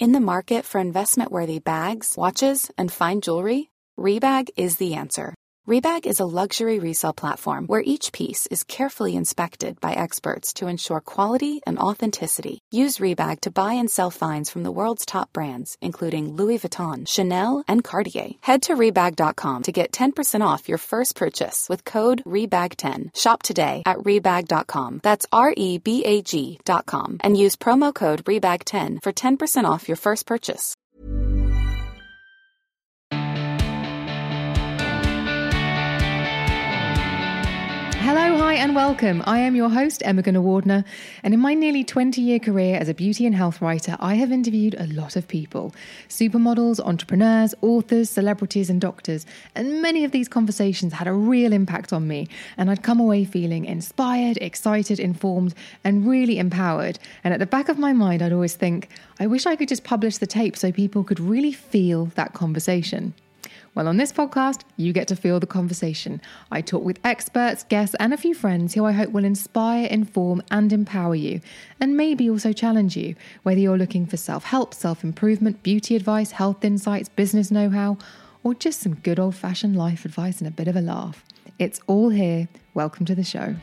In the market for investment-worthy bags, watches, and fine jewelry, Rebag is the answer. Rebag is a luxury resale platform where each piece is carefully inspected by experts to ensure quality and authenticity. Use Rebag to buy and sell finds from the world's top brands, including Louis Vuitton, Chanel, and Cartier. Head to Rebag.com to get 10% off your first purchase with code REBAG10. Shop today at Rebag.com. That's REBAG.com. And use promo code REBAG10 for 10% off your first purchase. Hello, hi and welcome. I am your host, Emma Gunnar-Wardner, and in my nearly 20-year career as a beauty and health writer, I have interviewed a lot of people. Supermodels, entrepreneurs, authors, celebrities and doctors, and many of these conversations had a real impact on me, and I'd come away feeling inspired, excited, informed, and really empowered. And at the back of my mind, I'd always think, I wish I could just publish the tape so people could really feel that conversation. Well, on this podcast, you get to feel the conversation. I talk with experts, guests, and a few friends who I hope will inspire, inform, and empower you, and maybe also challenge you, whether you're looking for self-help, self-improvement, beauty advice, health insights, business know-how, or just some good old-fashioned life advice and a bit of a laugh. It's all here. Welcome to the show.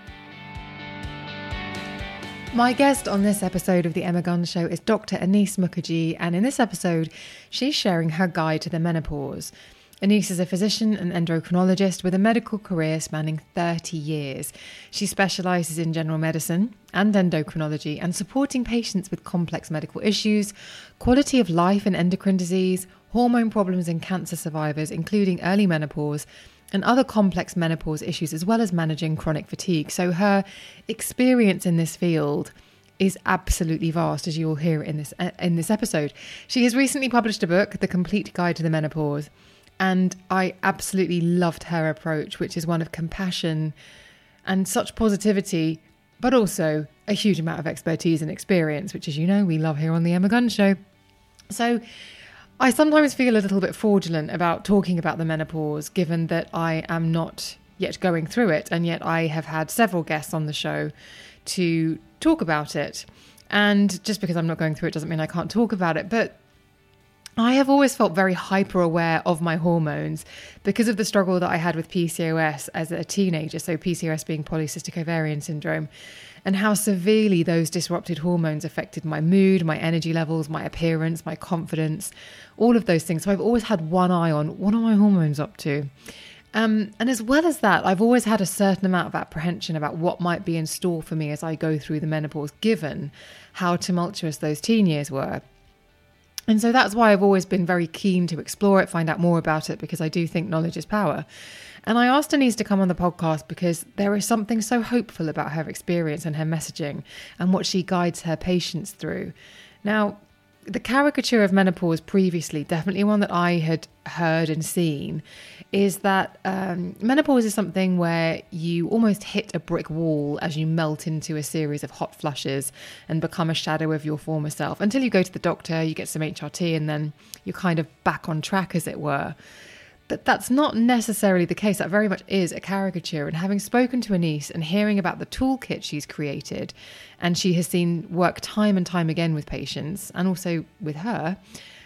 My guest on this episode of The Emma Gunn Show is Dr. Anise Mukherjee, and in this episode, she's sharing her guide to the menopause. Anise is a physician and endocrinologist with a medical career spanning 30 years. She specialises in general medicine and endocrinology and supporting patients with complex medical issues, quality of life and endocrine disease, hormone problems and cancer survivors, including early menopause, and other complex menopause issues, as well as managing chronic fatigue. So her experience in this field is absolutely vast, as you will hear in this episode. She has recently published a book, The Complete Guide to the Menopause, and I absolutely loved her approach, which is one of compassion and such positivity, but also a huge amount of expertise and experience, which, as you know, we love here on the Emma Gunn Show. So I sometimes feel a little bit fraudulent about talking about the menopause, given that I am not yet going through it, and yet I have had several guests on the show to talk about it. And just because I'm not going through it doesn't mean I can't talk about it. But I have always felt very hyper aware of my hormones because of the struggle that I had with PCOS as a teenager. So PCOS being polycystic ovarian syndrome, and how severely those disrupted hormones affected my mood, my energy levels, my appearance, my confidence, all of those things. So I've always had one eye on what are my hormones up to. And as well as that, I've always had a certain amount of apprehension about what might be in store for me as I go through the menopause, given how tumultuous those teen years were. And so that's why I've always been very keen to explore it, find out more about it, because I do think knowledge is power. And I asked Anise to come on the podcast because there is something so hopeful about her experience and her messaging and what she guides her patients through. Now, the caricature of menopause previously, definitely one that I had heard and seen, is that menopause is something where you almost hit a brick wall as you melt into a series of hot flushes and become a shadow of your former self until you go to the doctor, you get some HRT, and then you're kind of back on track, as it were. But that's not necessarily the case. That very much is a caricature. And having spoken to Anise and hearing about the toolkit she's created, and she has seen work time and time again with patients and also with her,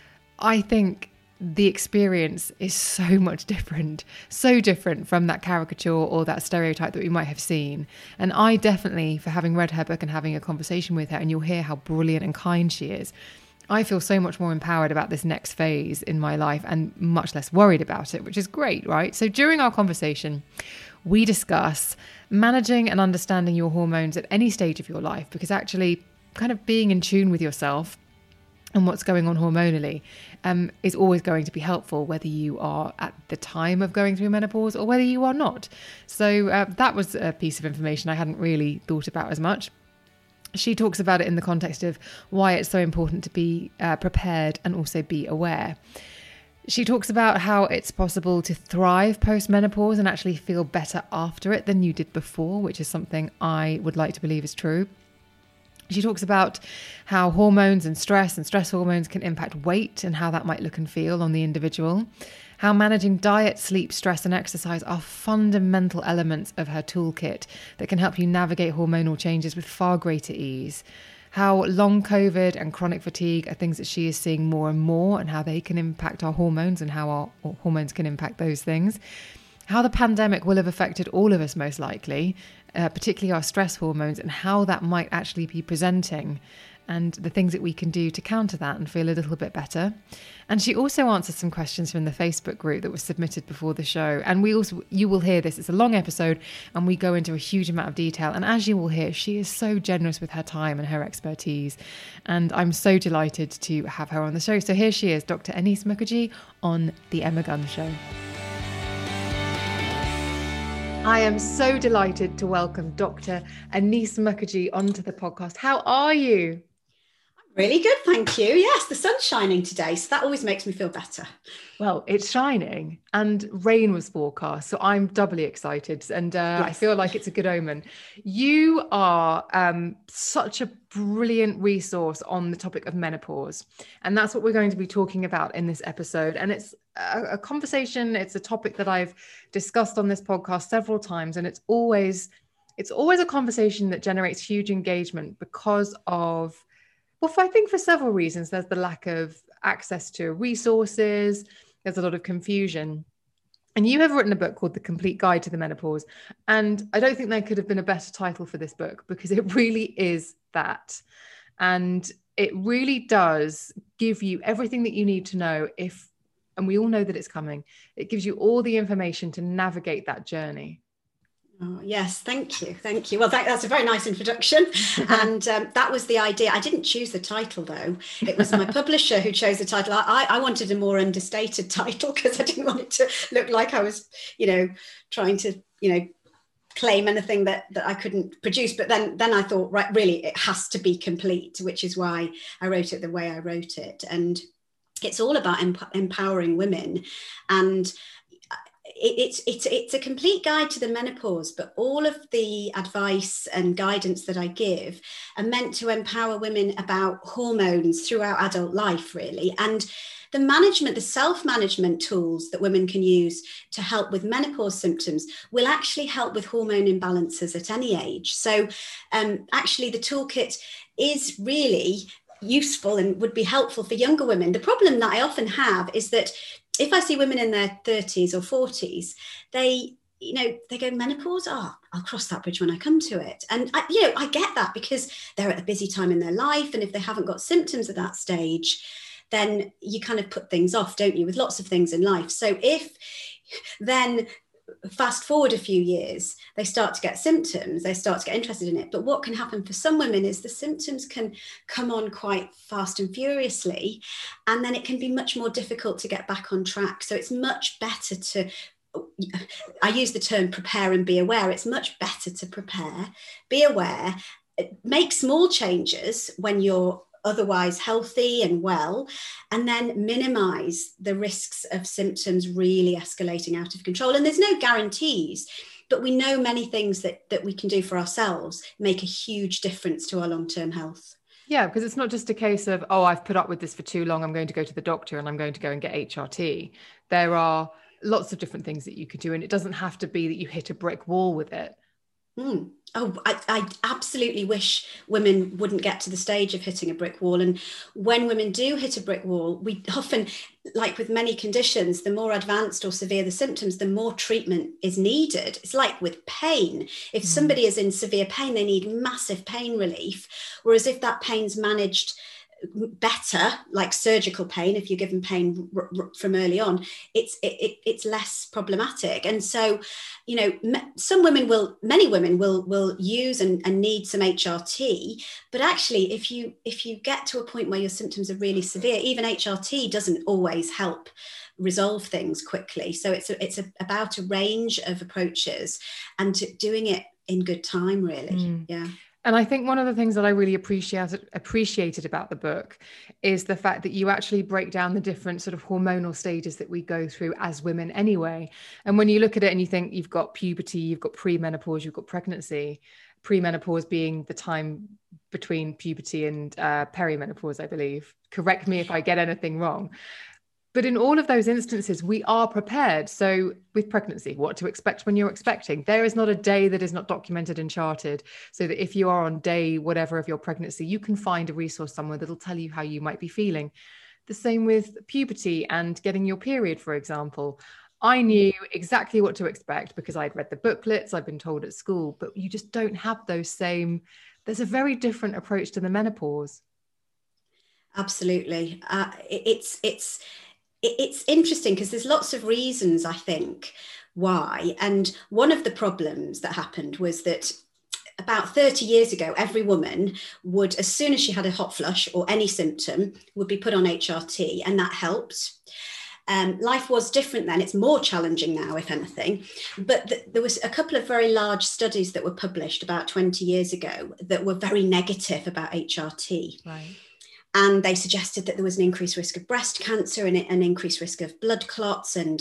I think the experience is so much different, so different from that caricature or that stereotype that we might have seen. And I definitely, for having read her book and having a conversation with her, and you'll hear how brilliant and kind she is, I feel so much more empowered about this next phase in my life and much less worried about it, which is great, right? So during our conversation, we discuss managing and understanding your hormones at any stage of your life, because actually kind of being in tune with yourself and what's going on hormonally is always going to be helpful, whether you are at the time of going through menopause or whether you are not. So that was a piece of information I hadn't really thought about as much. She talks about it in the context of why it's so important to be prepared and also be aware. She talks about how it's possible to thrive post-menopause and actually feel better after it than you did before, which is something I would like to believe is true. She talks about how hormones and stress hormones can impact weight and how that might look and feel on the individual. How managing diet, sleep, stress and exercise are fundamental elements of her toolkit that can help you navigate hormonal changes with far greater ease. how long COVID and chronic fatigue are things that she is seeing more and more, and how they can impact our hormones and how our hormones can impact those things. How the pandemic will have affected all of us most likely, particularly our stress hormones, and how that might actually be presenting, and the things that we can do to counter that and feel a little bit better. And she also answers some questions from the Facebook group that was submitted before the show. And you will hear this, it's a long episode and we go into a huge amount of detail. And as you will hear, she is so generous with her time and her expertise. And I'm so delighted to have her on the show. So here she is, Dr. Anees Mukherjee on The Emma Guns Show. I am so delighted to welcome Dr. Anees Mukherjee onto the podcast. How are you? Really good, thank you. Yes, the sun's shining today, so that always makes me feel better. Well, it's shining and rain was forecast, so I'm doubly excited, and yes. I feel like it's a good omen. You are such a brilliant resource on the topic of menopause, and that's what we're going to be talking about in this episode. And it's a conversation, it's a topic that I've discussed on this podcast several times, and it's always a conversation that generates huge engagement because of, well, I think for several reasons. There's the lack of access to resources. There's a lot of confusion. And you have written a book called The Complete Guide to the Menopause. And I don't think there could have been a better title for this book, because it really is that. And it really does give you everything that you need to know and we all know that it's coming. It gives you all the information to navigate that journey. Oh, yes, thank you. Thank you. Well, that's a very nice introduction. And that was the idea. I didn't choose the title, though. It was my publisher who chose the title. I wanted a more understated title because I didn't want it to look like I was, trying to, claim anything that I couldn't produce. But then I thought, right, really, it has to be complete, which is why I wrote it the way I wrote it. And it's all about empowering women. And it's a complete guide to the menopause, but all of the advice and guidance that I give are meant to empower women about hormones throughout adult life, really. And the self-management tools that women can use to help with menopause symptoms will actually help with hormone imbalances at any age. So actually the toolkit is really useful and would be helpful for younger women. The problem that I often have is that if I see women in their 30s or 40s, they go, menopause, I'll cross that bridge when I come to it. And I get that because they're at a busy time in their life. And if they haven't got symptoms at that stage, then you kind of put things off, don't you, with lots of things in life. So if then fast forward a few years, they start to get symptoms, they start to get interested in it. But what can happen for some women is the symptoms can come on quite fast and furiously, and then it can be much more difficult to get back on track. So it's much better to, I use the term prepare and be aware. It's much better to prepare, be aware, make small changes when you're otherwise healthy and well, and then minimize the risks of symptoms really escalating out of control. And there's no guarantees, but we know many things that we can do for ourselves make a huge difference to our long-term health. Yeah, because it's not just a case of, I've put up with this for too long, I'm going to go to the doctor and I'm going to go and get HRT. There are lots of different things that you could do, and it doesn't have to be that you hit a brick wall with it. Oh, I absolutely wish women wouldn't get to the stage of hitting a brick wall. And when women do hit a brick wall, we often, like with many conditions, the more advanced or severe the symptoms, the more treatment is needed. It's like with pain. If somebody is in severe pain, they need massive pain relief. Whereas if that pain's managed better, like surgical pain, if you're given pain from early on, it's less problematic. And so, many women will use and need some HRT, but actually if you get to a point where your symptoms are really severe, even HRT doesn't always help resolve things quickly. So it's about a range of approaches and doing it in good time, really. Yeah. And I think one of the things that I really appreciated about the book is the fact that you actually break down the different sort of hormonal stages that we go through as women anyway. And when you look at it and you think you've got puberty, you've got premenopause, you've got pregnancy, premenopause being the time between puberty and perimenopause, I believe. Correct me if I get anything wrong. But in all of those instances, we are prepared. So with pregnancy, what to expect when you're expecting. There is not a day that is not documented and charted, so that if you are on day whatever of your pregnancy, you can find a resource somewhere that'll tell you how you might be feeling. The same with puberty and getting your period, for example. I knew exactly what to expect because I'd read the booklets, I'd been told at school, but you just don't have those same, there's a very different approach to the menopause. Absolutely. It's interesting because there's lots of reasons, I think, why. And one of the problems that happened was that about 30 years ago, every woman would, as soon as she had a hot flush or any symptom, would be put on HRT, and that helped. Life was different then. It's more challenging now, if anything. But there was a couple of very large studies that were published about 20 years ago that were very negative about HRT. Right. And they suggested that there was an increased risk of breast cancer and an increased risk of blood clots and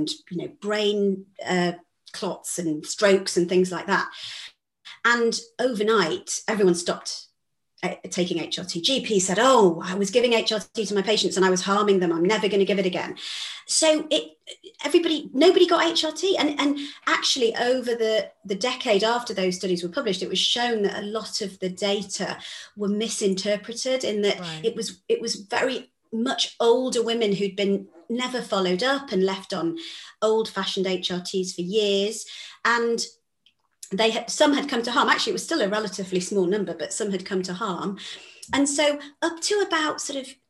brain clots and strokes and things like that. And overnight, everyone stopped taking HRT. GP said, oh, I was giving HRT to my patients and I was harming them. I'm never going to give it again. So nobody got HRT. And actually over the decade after those studies were published, it was shown that a lot of the data were misinterpreted in that it was very much older women who'd been never followed up and left on old-fashioned HRTs for years. And some had come to harm. Actually, it was still a relatively small number, but some had come to harm. And so up to about sort of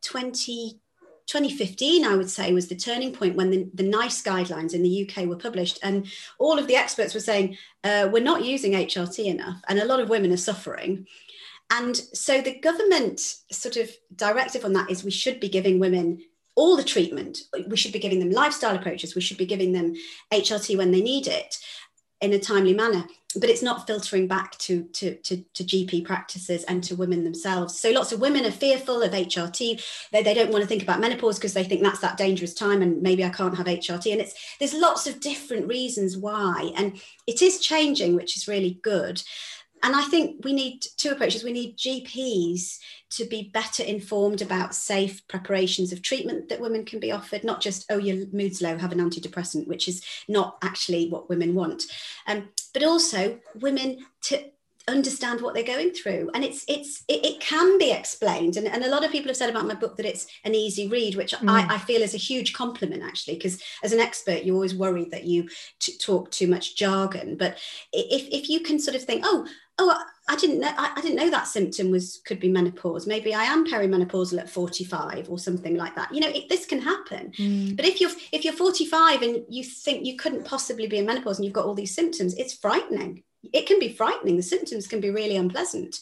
2015, I would say, was the turning point when the NICE guidelines in the UK were published. And all of the experts were saying, we're not using HRT enough. And a lot of women are suffering. And so the government sort of directive on that is we should be giving women all the treatment. We should be giving them lifestyle approaches. We should be giving them HRT when they need it in a timely manner, but it's not filtering back to GP practices and to women themselves. So lots of women are fearful of HRT. They don't want to think about menopause because they think that's that dangerous time and maybe I can't have HRT. And there's lots of different reasons why, and it is changing, which is really good. And I think we need two approaches. We need GPs to be better informed about safe preparations of treatment that women can be offered, not just, oh, your mood's low, have an antidepressant, which is not actually what women want. But also women to understand what they're going through. And it can be explained. And a lot of people have said about my book that it's an easy read, which I feel is a huge compliment, actually, because as an expert, you're always worried that you talk too much jargon. But if you can sort of think, oh, I didn't know that symptom could be menopause. Maybe I am perimenopausal at 45 or something like that. This can happen. But if you're 45 and you think you couldn't possibly be in menopause and you've got all these symptoms, it's frightening. It can be frightening. The symptoms can be really unpleasant.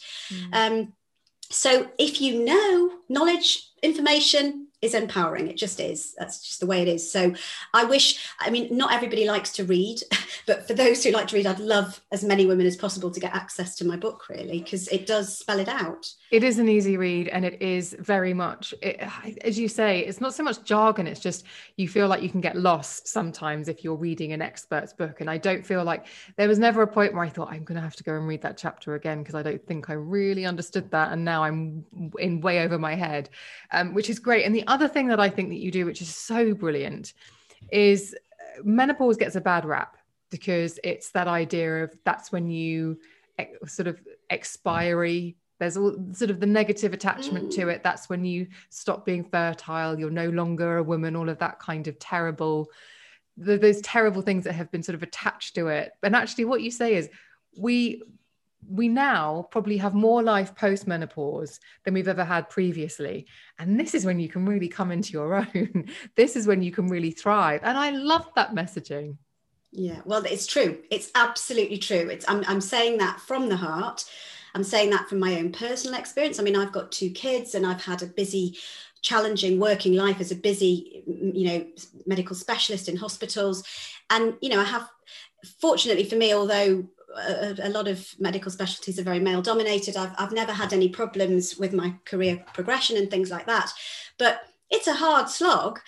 So if you know, knowledge, information is empowering. It just is. That's just the way it is. So not everybody likes to read, but for those who like to read, I'd love as many women as possible to get access to my book, really, because it does spell it out. It is an easy read, and it is very much, as you say, it's not so much jargon, it's just you feel like you can get lost sometimes if you're reading an expert's book. And I don't feel like there was never a point where I thought I'm going to have to go and read that chapter again because I don't think I really understood that, and now I'm in way over my head, which is great. And the other thing that I think that you do, which is so brilliant, is menopause gets a bad rap because it's that idea of that's when you sort of expiry. There's all sort of the negative attachment to it. That's when you stop being fertile. You're no longer a woman, all of that kind of terrible, those terrible things that have been sort of attached to it. And actually what you say is we now probably have more life post-menopause than we've ever had previously. And this is when you can really come into your own. This is when you can really thrive. And I love that messaging. Yeah, well, it's true. It's absolutely true. I'm saying that from the heart. I'm saying that from my own personal experience. I mean, I've got 2 kids and I've had a busy, challenging working life as a busy, medical specialist in hospitals. And, I have, fortunately for me, although a lot of medical specialties are very male dominated, I've never had any problems with my career progression and things like that. But it's a hard slog.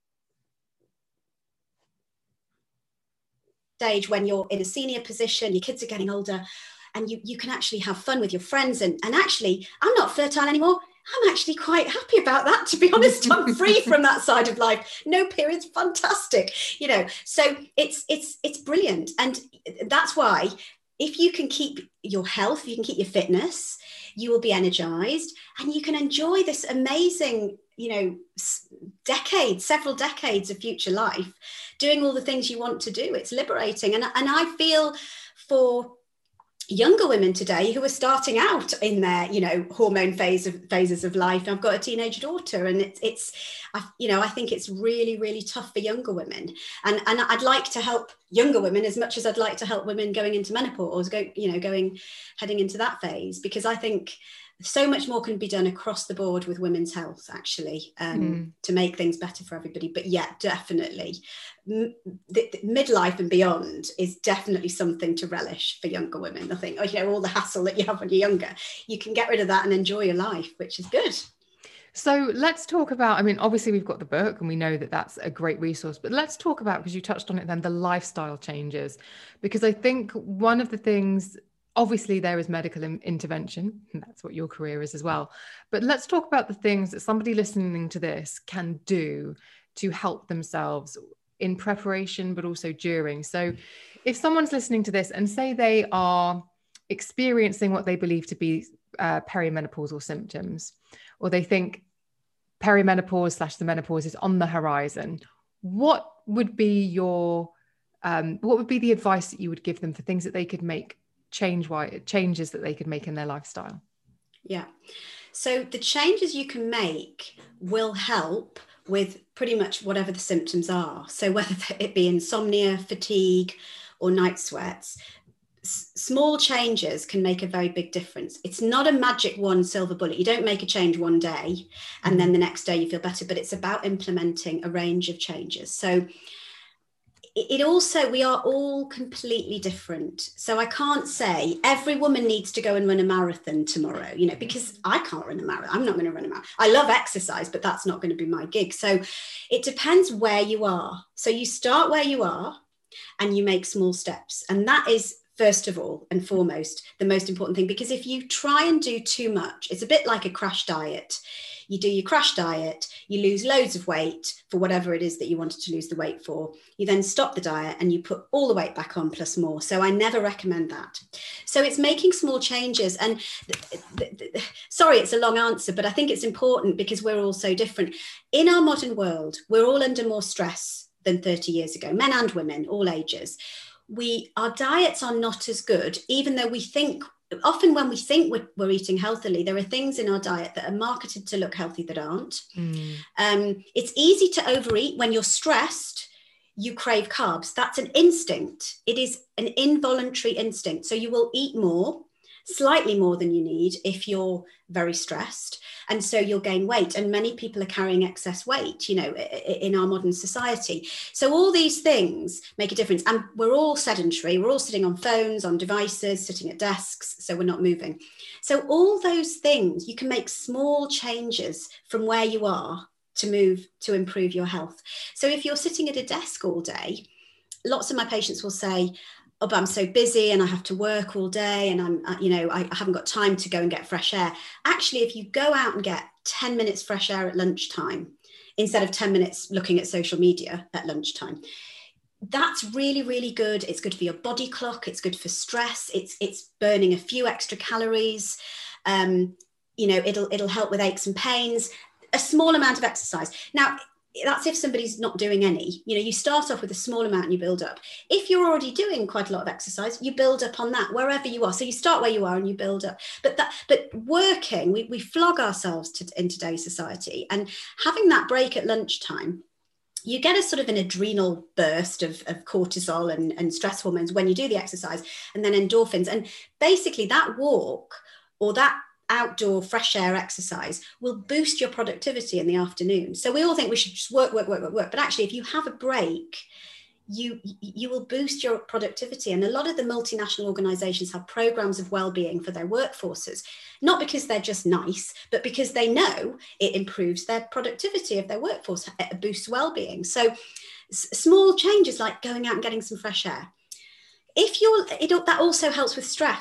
Stage when you're in a senior position, your kids are getting older, and you can actually have fun with your friends and actually, I'm not fertile anymore. I'm actually quite happy about that, to be honest. I'm free from that side of life. No periods, fantastic. So it's brilliant. And that's why if you can keep your health, you can keep your fitness, you will be energized and you can enjoy this amazing, several decades of future life, doing all the things you want to do. It's liberating. And I feel for younger women today who are starting out in their hormone phases of life. I've got a teenage daughter, and I think it's really, really tough for younger women, and I'd like to help younger women as much as I'd like to help women going into menopause, heading into that phase, because I think so much more can be done across the board with women's health, actually, to make things better for everybody. But yeah, definitely the midlife and beyond is definitely something to relish for younger women. I think, all the hassle that you have when you're younger, you can get rid of that and enjoy your life, which is good. So let's talk about, obviously we've got the book and we know that that's a great resource, but let's talk about, because you touched on it then, the lifestyle changes, because I think one of the things, obviously there is medical intervention, and that's what your career is as well. But let's talk about the things that somebody listening to this can do to help themselves in preparation, but also during. So if someone's listening to this and say they are experiencing what they believe to be perimenopausal symptoms, or they think perimenopause / the menopause is on the horizon, what would be the advice that you would give them for things that they could make changes that they could make in their lifestyle? Yeah. So the changes you can make will help with pretty much whatever the symptoms are. So whether it be insomnia, fatigue, or night sweats, small changes can make a very big difference. It's not a magic one silver bullet. You don't make a change one day and then the next day you feel better, but it's about implementing a range of changes. So we are all completely different. So I can't say every woman needs to go and run a marathon tomorrow, because I can't run a marathon. I'm not going to run a marathon. I love exercise, but that's not going to be my gig. So it depends where you are. So you start where you are and you make small steps. And that is, first of all and foremost, the most important thing, because if you try and do too much, it's a bit like a crash diet. You do your crash diet, you lose loads of weight for whatever it is that you wanted to lose the weight for. You then stop the diet and you put all the weight back on plus more. So I never recommend that. So it's making small changes. And sorry, it's a long answer, but I think it's important because we're all so different. In our modern world, we're all under more stress than 30 years ago, men and women, all ages. Our diets are not as good, even though we think, often when we think we're eating healthily, there are things in our diet that are marketed to look healthy that aren't. It's easy to overeat. When you're stressed, you crave carbs. That's an instinct. It is an involuntary instinct. So you will eat more, slightly more than you need if you're very stressed. And so you'll gain weight. And many people are carrying excess weight, in our modern society. So all these things make a difference. And we're all sedentary. We're all sitting on phones, on devices, sitting at desks. So we're not moving. So all those things, you can make small changes from where you are to improve your health. So if you're sitting at a desk all day, lots of my patients will say, oh, but I'm so busy and I have to work all day and I haven't got time to go and get fresh air. Actually, if you go out and get 10 minutes fresh air at lunchtime, instead of 10 minutes looking at social media at lunchtime, that's really, really good. It's good for your body clock. It's good for stress. It's burning a few extra calories. It'll help with aches and pains. A small amount of exercise. Now, that's if somebody's not doing any. You start off with a small amount and you build up. If you're already doing quite a lot of exercise, you build up on that wherever you are. So you start where you are and you build up. But working, we flog ourselves in today's society, and having that break at lunchtime, you get a sort of an adrenal burst of cortisol and stress hormones when you do the exercise, and then endorphins. And basically that walk or that outdoor fresh air exercise will boost your productivity in the afternoon. So we all think we should just work. But actually, if you have a break, you will boost your productivity. And a lot of the multinational organizations have programs of well-being for their workforces, not because they're just nice, but because they know it improves their productivity of their workforce, it boosts well-being. So small changes like going out and getting some fresh air. That also helps with stress.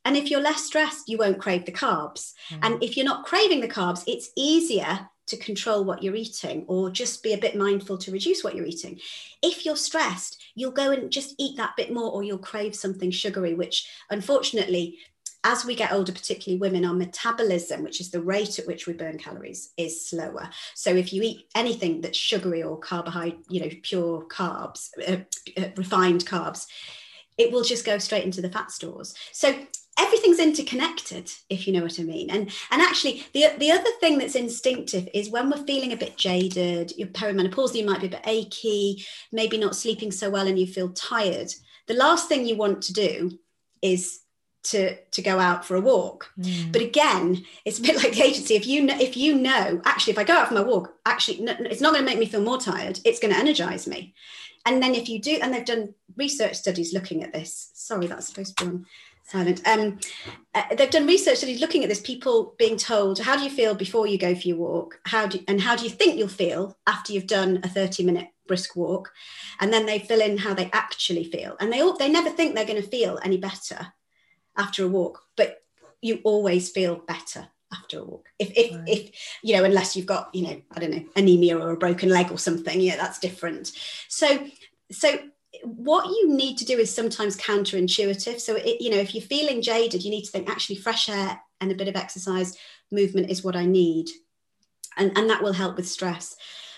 And if you're less stressed, you won't crave the carbs. And if you're not craving the carbs, it's easier to control what you're eating, or just be a bit mindful to reduce what you're eating. If you're stressed, you'll go and just eat that bit more, or you'll crave something sugary, which unfortunately, as we get older, particularly women, our metabolism, which is the rate at which we burn calories, is slower. So if you eat anything that's sugary or carbohydrate, pure carbs, refined carbs, it will just go straight into the fat stores. So everything's interconnected, if you know what I mean. And actually, the other thing that's instinctive is when we're feeling a bit jaded, you're perimenopausal, you might be a bit achy, maybe not sleeping so well, and you feel tired. The last thing you want to do is to go out for a walk. But again, it's a bit like the agency. If you know, actually, if I go out for my walk, actually, no, it's not going to make me feel more tired. It's going to energize me. And then if you do, and they've done research studies looking at this. Sorry, that's supposed to be on silent. They've done research studies looking at this, people being told, how do you feel before you go for your walk? How do you think you'll feel after you've done a 30-minute brisk walk? And then they fill in how they actually feel. And they never think they're going to feel any better after a walk, but you always feel better after a walk. If unless you've got, I don't know, anemia or a broken leg or something, that's different. So what you need to do is sometimes counterintuitive. So if you're feeling jaded, you need to think, actually, fresh air and a bit of exercise, movement is what I need. And that will help with stress.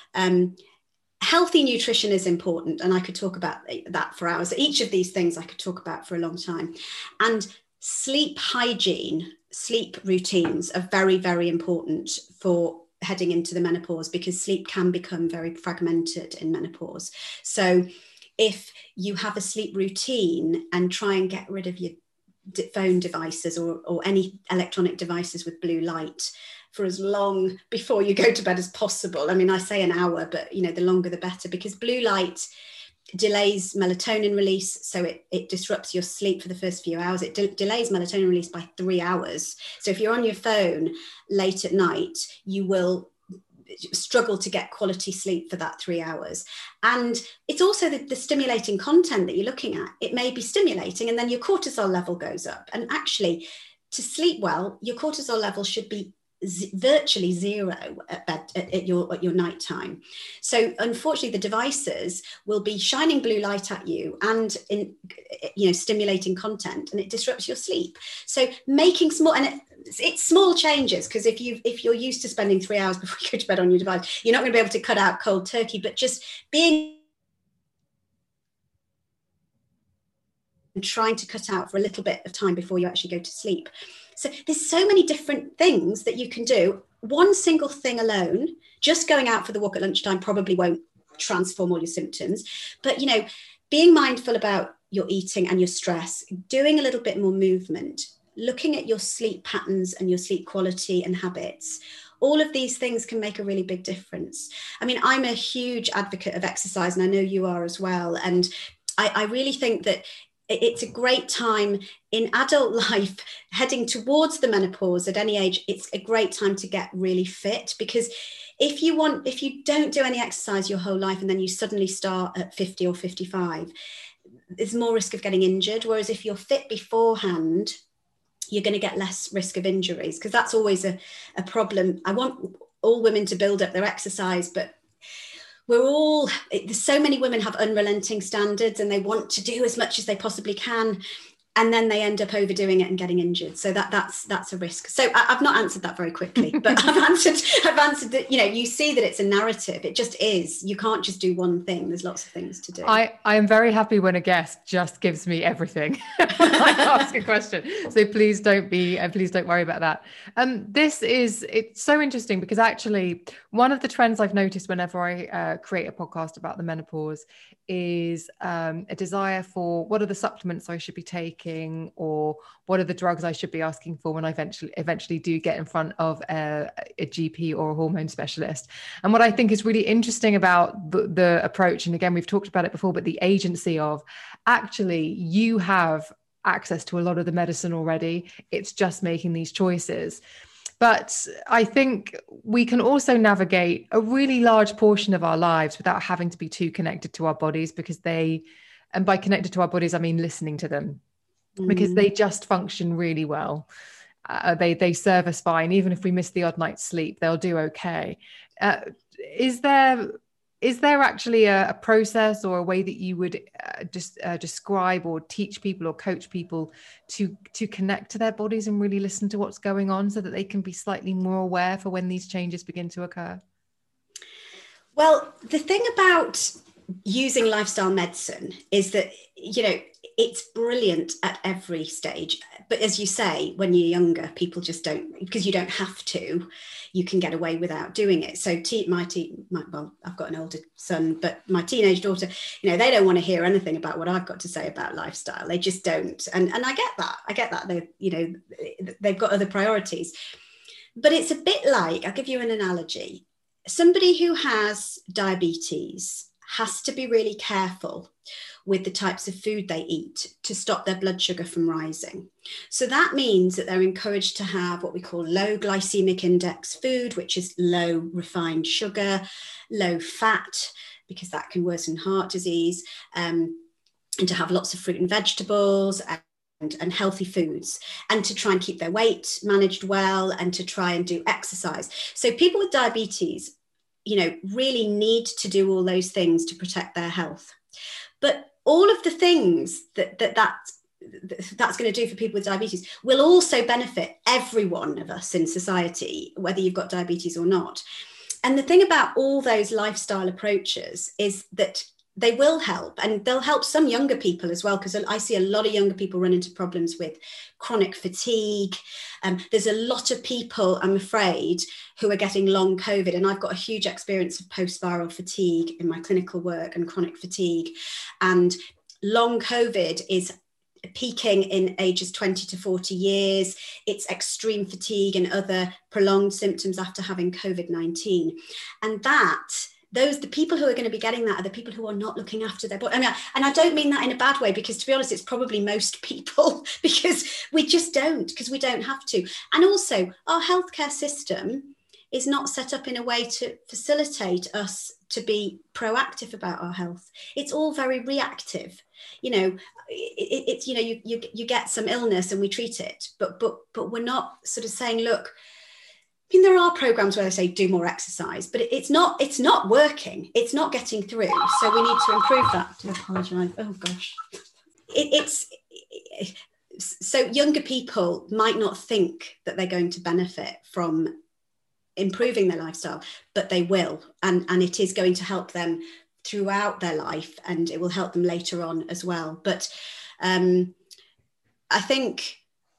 Healthy nutrition is important. And I could talk about that for hours. Each of these things I could talk about for a long time. And sleep hygiene, sleep routines are very, very important for heading into the menopause, because sleep can become very fragmented in menopause. So if you have a sleep routine and try and get rid of your phone devices or any electronic devices with blue light for as long before you go to bed as possible. I mean, I say an hour, but the longer the better, because blue light delays melatonin release. So it disrupts your sleep for the first few hours. It delays melatonin release by 3 hours. So if you're on your phone late at night, you will struggle to get quality sleep for that 3 hours. And it's also the stimulating content that you're looking at. It may be stimulating, and then your cortisol level goes up. And actually, to sleep well, your cortisol level should be virtually zero at bed at your nighttime. So unfortunately, the devices will be shining blue light at you and stimulating content, and it disrupts your sleep. So making small, and it's small changes, because if you're used to spending 3 hours before you go to bed on your device, you're not going to be able to cut out cold turkey. But just being and trying to cut out for a little bit of time before you actually go to sleep. So there's so many different things that you can do. One single thing alone, just going out for the walk at lunchtime, probably won't transform all your symptoms. But, being mindful about your eating and your stress, doing a little bit more movement, looking at your sleep patterns and your sleep quality and habits, all of these things can make a really big difference. I mean, I'm a huge advocate of exercise, and I know you are as well. And I really think that it's a great time in adult life, heading towards the menopause at any age. It's a great time to get really fit, because if you don't do any exercise your whole life and then you suddenly start at 50 or 55, there's more risk of getting injured. Whereas if you're fit beforehand, you're going to get less risk of injuries, because that's always a problem. I want all women to build up their exercise, but there's so many women have unrelenting standards, and they want to do as much as they possibly can, and then they end up overdoing it and getting injured. So that's a risk. So I've not answered that very quickly, but I've answered that. You see that it's a narrative. It just is. You can't just do one thing. There's lots of things to do. I am very happy when a guest just gives me everything when I ask a question. So please don't worry about that. It's so interesting, because actually one of the trends I've noticed whenever I create a podcast about the menopause is a desire for what are the supplements I should be taking, or what are the drugs I should be asking for when I eventually do get in front of a GP or a hormone specialist. And what I think is really interesting about the approach, and again, we've talked about it before, but the agency of actually you have access to a lot of the medicine already. It's just making these choices. But I think we can also navigate a really large portion of our lives without having to be too connected to our bodies, because and by connected to our bodies, I mean listening to them. because they just function really well. They serve us fine. Even if we miss the odd night's sleep, they'll do okay. Is there actually a process or a way that you would describe or teach people or coach people to connect to their bodies and really listen to what's going on, so that they can be slightly more aware for when these changes begin to occur? Well, the thing about using lifestyle medicine is that, it's brilliant at every stage. But as you say, when you're younger, people just don't, because you don't have to, you can get away without doing it. So well, I've got an older son, but my teenage daughter, they don't want to hear anything about what I've got to say about lifestyle. They just don't. And I get that. They've got other priorities. But it's a bit like, I'll give you an analogy. Somebody who has diabetes has to be really careful with the types of food they eat to stop their blood sugar from rising. So that means that they're encouraged to have what we call low glycemic index food, which is low refined sugar, low fat, because that can worsen heart disease, and to have lots of fruit and vegetables and healthy foods, and to try and keep their weight managed well, and to try and do exercise. So people with diabetes, really need to do all those things to protect their health. But all of the things that's going to do for people with diabetes will also benefit every one of us in society, whether you've got diabetes or not. And the thing about all those lifestyle approaches is that they will help, and they'll help some younger people as well, because I see a lot of younger people run into problems with chronic fatigue. There's a lot of people, I'm afraid, who are getting long COVID, and I've got a huge experience of post-viral fatigue in my clinical work and chronic fatigue. And long COVID is peaking in ages 20 to 40 years. It's extreme fatigue and other prolonged symptoms after having COVID-19. And the people who are going to be getting that are the people who are not looking after their body. And I don't mean that in a bad way, because to be honest, it's probably most people, because we just don't, because we don't have to. And also, our healthcare system is not set up in a way to facilitate us to be proactive about our health. It's all very reactive. You get some illness and we treat it, but we're not sort of saying, look, there are programs where they say do more exercise, but it's not working. It's not getting through. So we need to improve that. I apologize. Oh gosh. So younger people might not think that they're going to benefit from improving their lifestyle, but they will. And it is going to help them throughout their life, and it will help them later on as well. But I think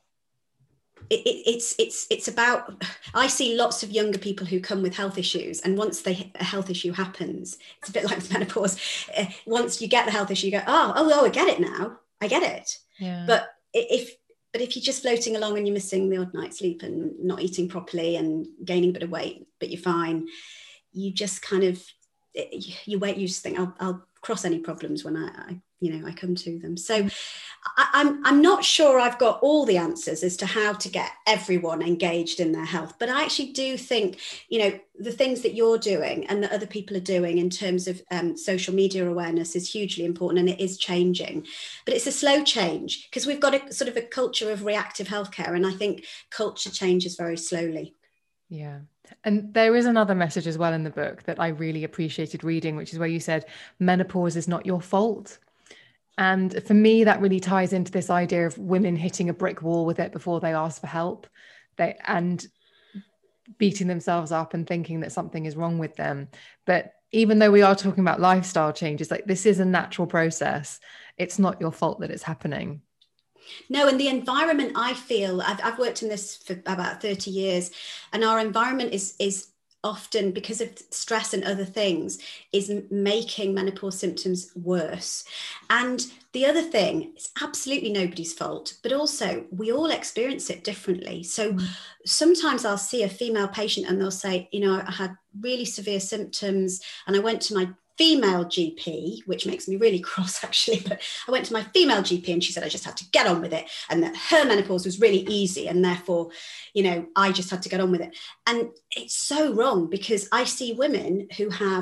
it's about, I see lots of younger people who come with health issues, and once a health issue happens, it's a bit like menopause. Once you get the health issue, you go, oh, I get it now. I get it. Yeah. But if you're just floating along and you're missing the odd night's sleep and not eating properly and gaining a bit of weight, but you're fine, you just kind of, you just think, I'll cross any problems when I come to them. So I'm not sure I've got all the answers as to how to get everyone engaged in their health, but I actually do think, the things that you're doing and that other people are doing in terms of social media awareness is hugely important, and it is changing. But it's a slow change, because we've got a sort of a culture of reactive healthcare, and I think culture changes very slowly. Yeah. And there is another message as well in the book that I really appreciated reading, which is where you said menopause is not your fault. And for me, that really ties into this idea of women hitting a brick wall with it before they ask for help, and beating themselves up and thinking that something is wrong with them. But even though we are talking about lifestyle changes, like, this is a natural process. It's not your fault that it's happening. No, and the environment, I feel, I've worked in this for about 30 years, and our environment is often, because of stress and other things, is making menopause symptoms worse. And the other thing, it's absolutely nobody's fault, but also we all experience it differently. So sometimes I'll see a female patient and they'll say, I had really severe symptoms and I went to my female GP, which makes me really cross actually, but I went to my female GP and she said I just had to get on with it, and that her menopause was really easy, and therefore, I just had to get on with it. And it's so wrong, because I see women who have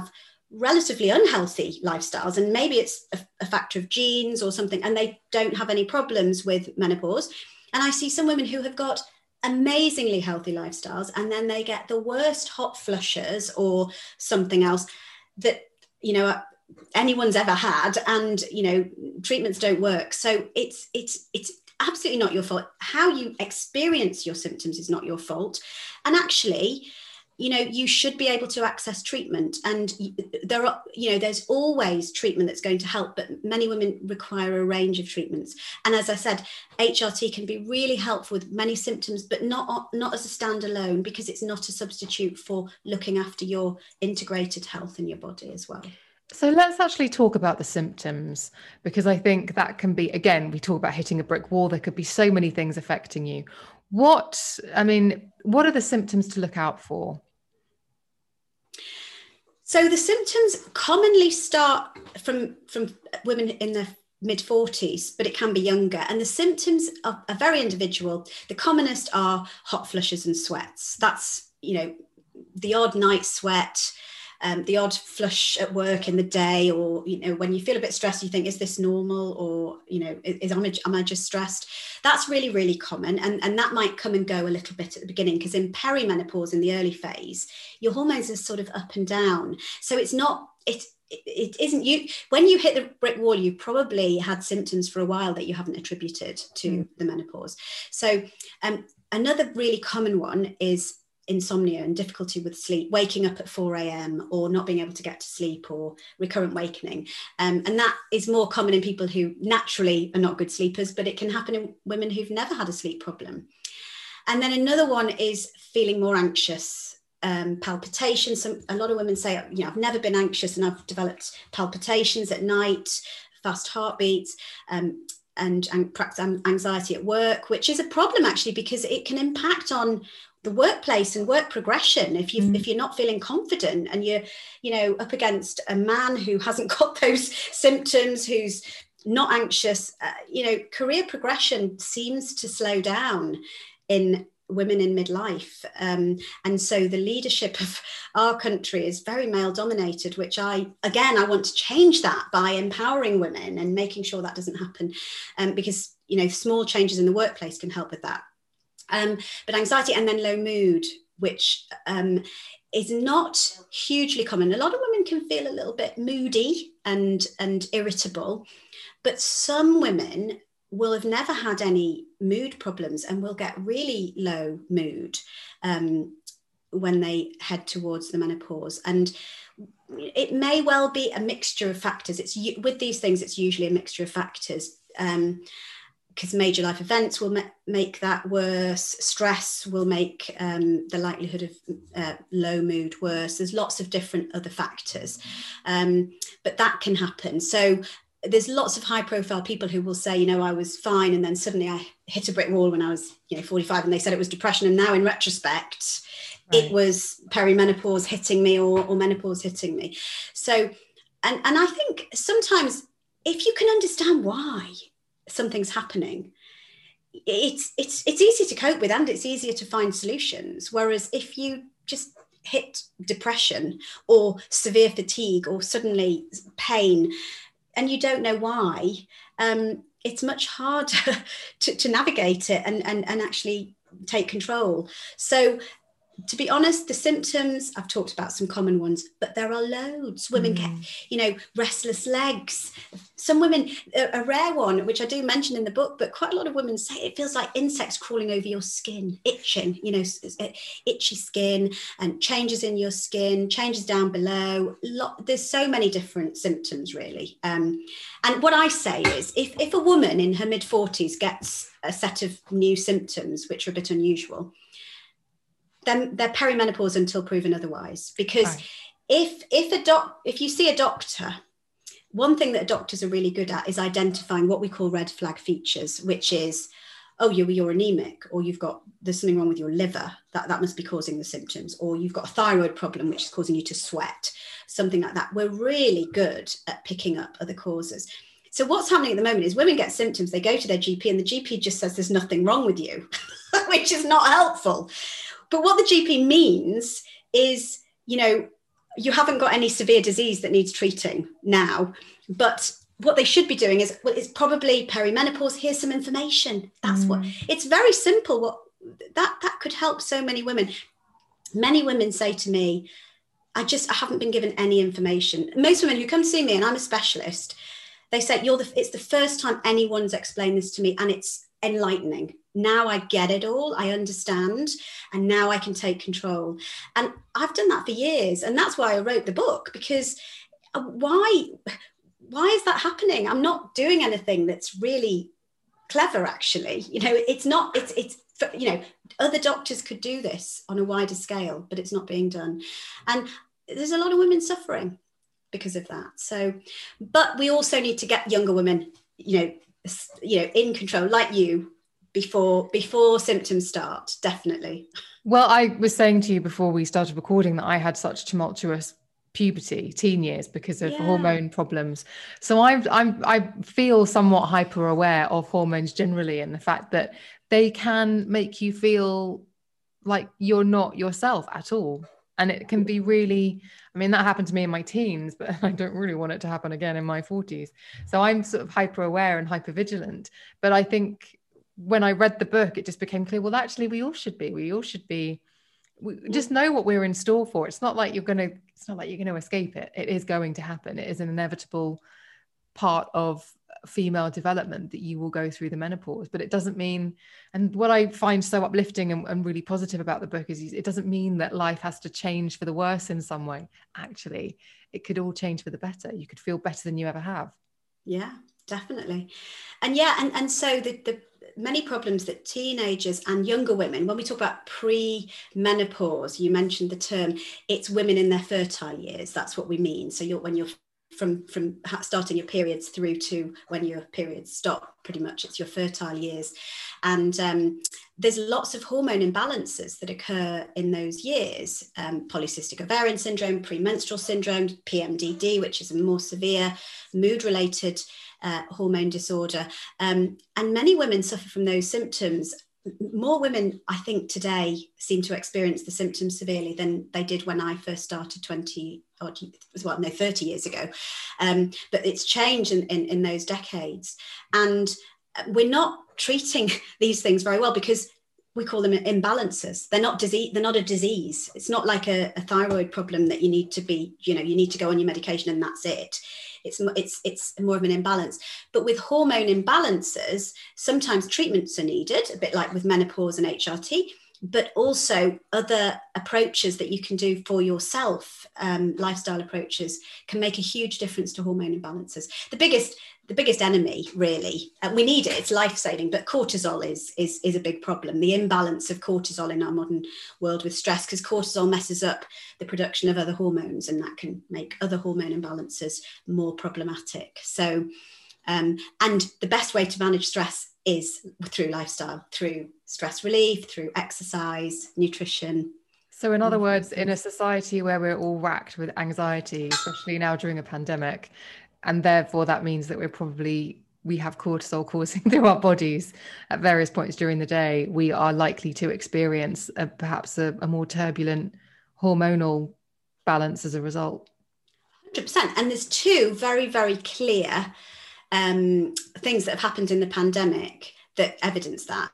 relatively unhealthy lifestyles, and maybe it's a factor of genes or something, and they don't have any problems with menopause. And I see some women who have got amazingly healthy lifestyles, and then they get the worst hot flushes or something else that, you know, anyone's ever had, and, you know, treatments don't work. So it's absolutely not your fault. How you experience your symptoms is not your fault. And actually, you know, you should be able to access treatment, and there are, you know, there's always treatment that's going to help, but many women require a range of treatments. And as I said, HRT can be really helpful with many symptoms, but not as a standalone, because it's not a substitute for looking after your integrated health in your body as well. So let's actually talk about the symptoms, because I think that can be, again, we talk about hitting a brick wall. There could be so many things affecting you. What are the symptoms to look out for? So the symptoms commonly start from women in their mid-40s, but it can be younger. And the symptoms are very individual. The commonest are hot flushes and sweats. That's, you know, the odd night sweat, the odd flush at work in the day, or, you know, when you feel a bit stressed, you think, is this normal? Or, you know, am I just stressed? That's really, really common. And that might come and go a little bit at the beginning, because in perimenopause, in the early phase, your hormones are sort of up and down. So it isn't you. When you hit the brick wall, you probably had symptoms for a while that you haven't attributed to the menopause. So another really common one is insomnia and difficulty with sleep, waking up at 4 a.m. or not being able to get to sleep, or recurrent wakening. And that is more common in people who naturally are not good sleepers, but it can happen in women who've never had a sleep problem. And then another one is feeling more anxious, palpitations. A lot of women say, you know, I've never been anxious and I've developed palpitations at night, fast heartbeats, and perhaps anxiety at work, which is a problem actually, because it can impact on the workplace and work progression. If you're not feeling confident, and you're, you know, up against a man who hasn't got those symptoms, who's not anxious, you know, career progression seems to slow down in women in midlife. And so the leadership of our country is very male dominated, which I want to change that by empowering women and making sure that doesn't happen. Because, you know, small changes in the workplace can help with that. But anxiety, and then low mood, which is not hugely common. A lot of women can feel a little bit moody and irritable, but some women will have never had any mood problems and will get really low mood when they head towards the menopause. And it may well be a mixture of factors. With these things, it's usually a mixture of factors. Because major life events will make that worse. Stress will make the likelihood of low mood worse. There's lots of different other factors, but that can happen. So there's lots of high profile people who will say, you know, I was fine, and then suddenly I hit a brick wall when I was, you know, 45, and they said it was depression. And now in retrospect, right, it was perimenopause hitting me, or menopause hitting me. So, and I think sometimes if you can understand why something's happening, it's easy to cope with, and it's easier to find solutions. Whereas if you just hit depression or severe fatigue or suddenly pain and you don't know why, it's much harder to navigate it and actually take control. So to be honest, the symptoms, I've talked about some common ones, but there are loads. Women get, you know, restless legs. Some women, a rare one, which I do mention in the book, but quite a lot of women say it feels like insects crawling over your skin, itching, you know, itchy skin, and changes in your skin, changes down below. There's so many different symptoms, really. And what I say is, if a woman in her mid-40s gets a set of new symptoms, which are a bit unusual, then they're perimenopause until proven otherwise. Because right, if you see a doctor, one thing that doctors are really good at is identifying what we call red flag features, which is, oh, you're anemic, or there's something wrong with your liver, that must be causing the symptoms, or you've got a thyroid problem which is causing you to sweat, something like that. We're really good at picking up other causes. So what's happening at the moment is women get symptoms, they go to their GP, and the GP just says there's nothing wrong with you, which is not helpful. But what the GP means is, you know, you haven't got any severe disease that needs treating now, but what they should be doing is, well, it's probably perimenopause. Here's some information. That's what, it's very simple. What that could help so many women. Many women say to me, I haven't been given any information. Most women who come see me, and I'm a specialist, they say, it's the first time anyone's explained this to me, and it's enlightening. Now I get it all, I understand, and now I can take control. And I've done that for years, and that's why I wrote the book, because why is that happening? I'm not doing anything that's really clever, actually. It's not, other doctors could do this on a wider scale, but it's not being done. And there's a lot of women suffering because of that. So, but we also need to get younger women, in control, like you, before symptoms start, definitely. Well, I was saying to you before we started recording that I had such tumultuous puberty, teen years, because of hormone problems. So I feel somewhat hyper aware of hormones generally, and the fact that they can make you feel like you're not yourself at all. And it can be really, that happened to me in my teens, but I don't really want it to happen again in my 40s. So I'm sort of hyper aware and hyper vigilant. But I think when I read the book, it just became clear, well, actually, we all should be. We just know what we're in store for. It's not like you're going to escape it. It is going to happen. It is an inevitable part of female development that you will go through the menopause. But it doesn't mean, and what I find so uplifting and really positive about the book is it doesn't mean that life has to change for the worse in some way. Actually, it could all change for the better. You could feel better than you ever have. Yeah, definitely. And so the many problems that teenagers and younger women, when we talk about pre-menopause, you mentioned the term, it's women in their fertile years. That's what we mean. So when you're from starting your periods through to when your periods stop, pretty much it's your fertile years. And there's lots of hormone imbalances that occur in those years. Polycystic ovarian syndrome, premenstrual syndrome, PMDD, which is a more severe mood-related hormone disorder. And many women suffer from those symptoms. More women, I think, today seem to experience the symptoms severely than they did when I first started 30 years ago. But it's changed in those decades. And we're not treating these things very well because we call them imbalances. They're not disease. They're not a disease. It's not like a thyroid problem that you need to be, you need to go on your medication and that's it. It's more of an imbalance. But with hormone imbalances, sometimes treatments are needed, a bit like with menopause and HRT, but also other approaches that you can do for yourself, lifestyle approaches, can make a huge difference to hormone imbalances. The biggest enemy, really, we need it, it's life-saving, but cortisol is a big problem. The imbalance of cortisol in our modern world with stress, because cortisol messes up the production of other hormones, and that can make other hormone imbalances more problematic. So, and the best way to manage stress is through lifestyle, through stress relief, through exercise, nutrition. So in other words, in a society where we're all racked with anxiety, especially now during a pandemic, and therefore that means that we have cortisol coursing through our bodies at various points during the day, we are likely to experience perhaps a more turbulent hormonal balance as a result. 100%. And there's two very, very clear things that have happened in the pandemic that evidence that.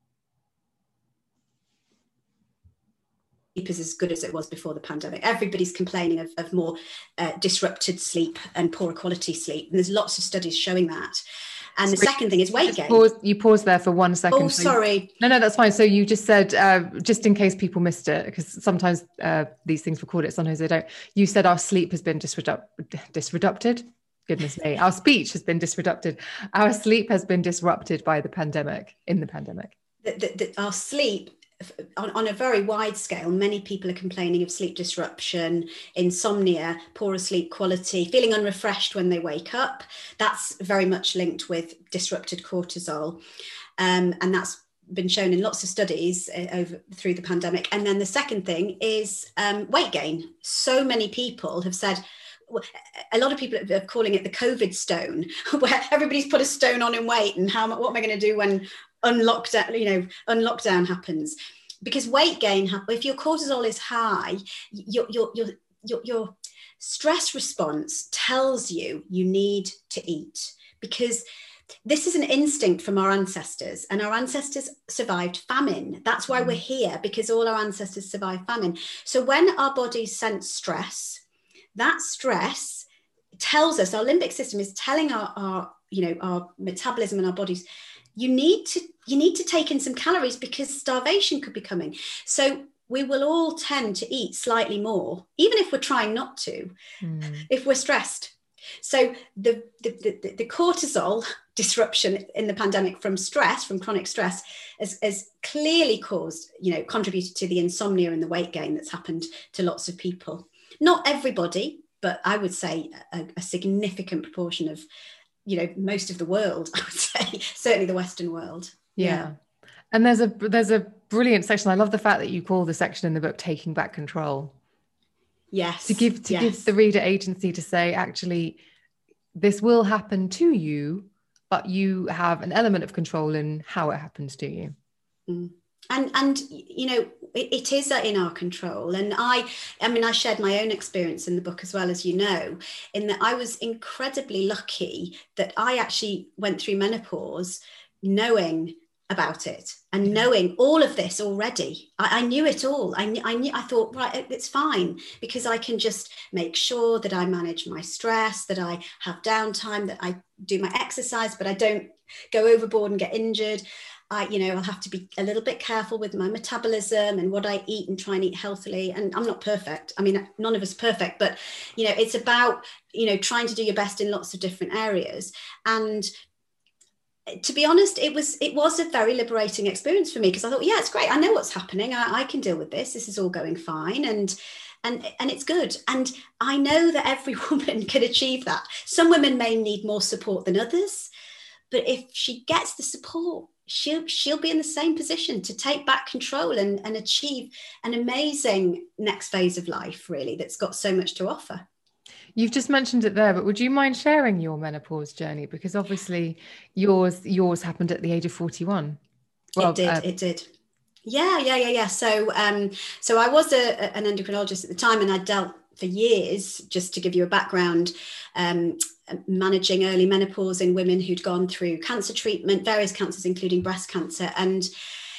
Sleep is as good as it was before the pandemic. Everybody's complaining of more disrupted sleep and poorer quality sleep. And there's lots of studies showing that. And the second thing is weight gain. You paused there for 1 second. Oh, sorry. No, that's fine. So you just said, just in case people missed it, because sometimes these things record it, sometimes they don't. You said our sleep has been disrupted. Goodness me, our speech has been disrupted. Our sleep has been disrupted by the pandemic, in the pandemic. Our sleep, on a very wide scale, many people are complaining of sleep disruption, insomnia, poorer sleep quality, feeling unrefreshed when they wake up. That's very much linked with disrupted cortisol. And that's been shown in lots of studies through the pandemic. And then the second thing is weight gain. So many people have said, a lot of people are calling it the COVID stone, where everybody's put a stone on in weight, and what am I going to do when unlockdown happens? Because weight gain, if your cortisol is high, your your stress response tells you need to eat, because this is an instinct from our ancestors, and our ancestors survived famine. That's why we're here, because all our ancestors survived famine. So when our bodies sense stress, that stress tells us, our limbic system is telling our metabolism and our bodies, you need to take in some calories because starvation could be coming. So we will all tend to eat slightly more, even if we're trying not to, if we're stressed. So the cortisol disruption in the pandemic from stress, from chronic stress, has clearly caused, contributed to the insomnia and the weight gain that's happened to lots of people. Not everybody, but I would say a significant proportion of, most of the world, I would say, certainly the Western world. Yeah. And there's a brilliant section. I love the fact that you call the section in the book Taking Back Control. Yes. To give the reader agency to say, actually, this will happen to you, but you have an element of control in how it happens to you. And it is in our control. And I shared my own experience in the book as well, as you know, in that I was incredibly lucky that I actually went through menopause knowing about it and knowing all of this already. I knew it all. I thought, right, it's fine, because I can just make sure that I manage my stress, that I have downtime, that I do my exercise, but I don't go overboard and get injured. I'll have to be a little bit careful with my metabolism and what I eat, and try and eat healthily. And I'm not perfect. I mean, none of us are perfect, but, it's about, trying to do your best in lots of different areas. And to be honest, it was a very liberating experience for me, because I thought, yeah, it's great. I know what's happening. I can deal with this. This is all going fine. And it's good. And I know that every woman can achieve that. Some women may need more support than others, but if she gets the support, she'll be in the same position to take back control and achieve an amazing next phase of life, really, that's got so much to offer. You've just mentioned it there, but would you mind sharing your menopause journey? Because obviously yours happened at the age of 41. Well, it did. Yeah. So I was an endocrinologist at the time, and I dealt for years, just to give you a background, managing early menopause in women who'd gone through cancer treatment, various cancers, including breast cancer. And,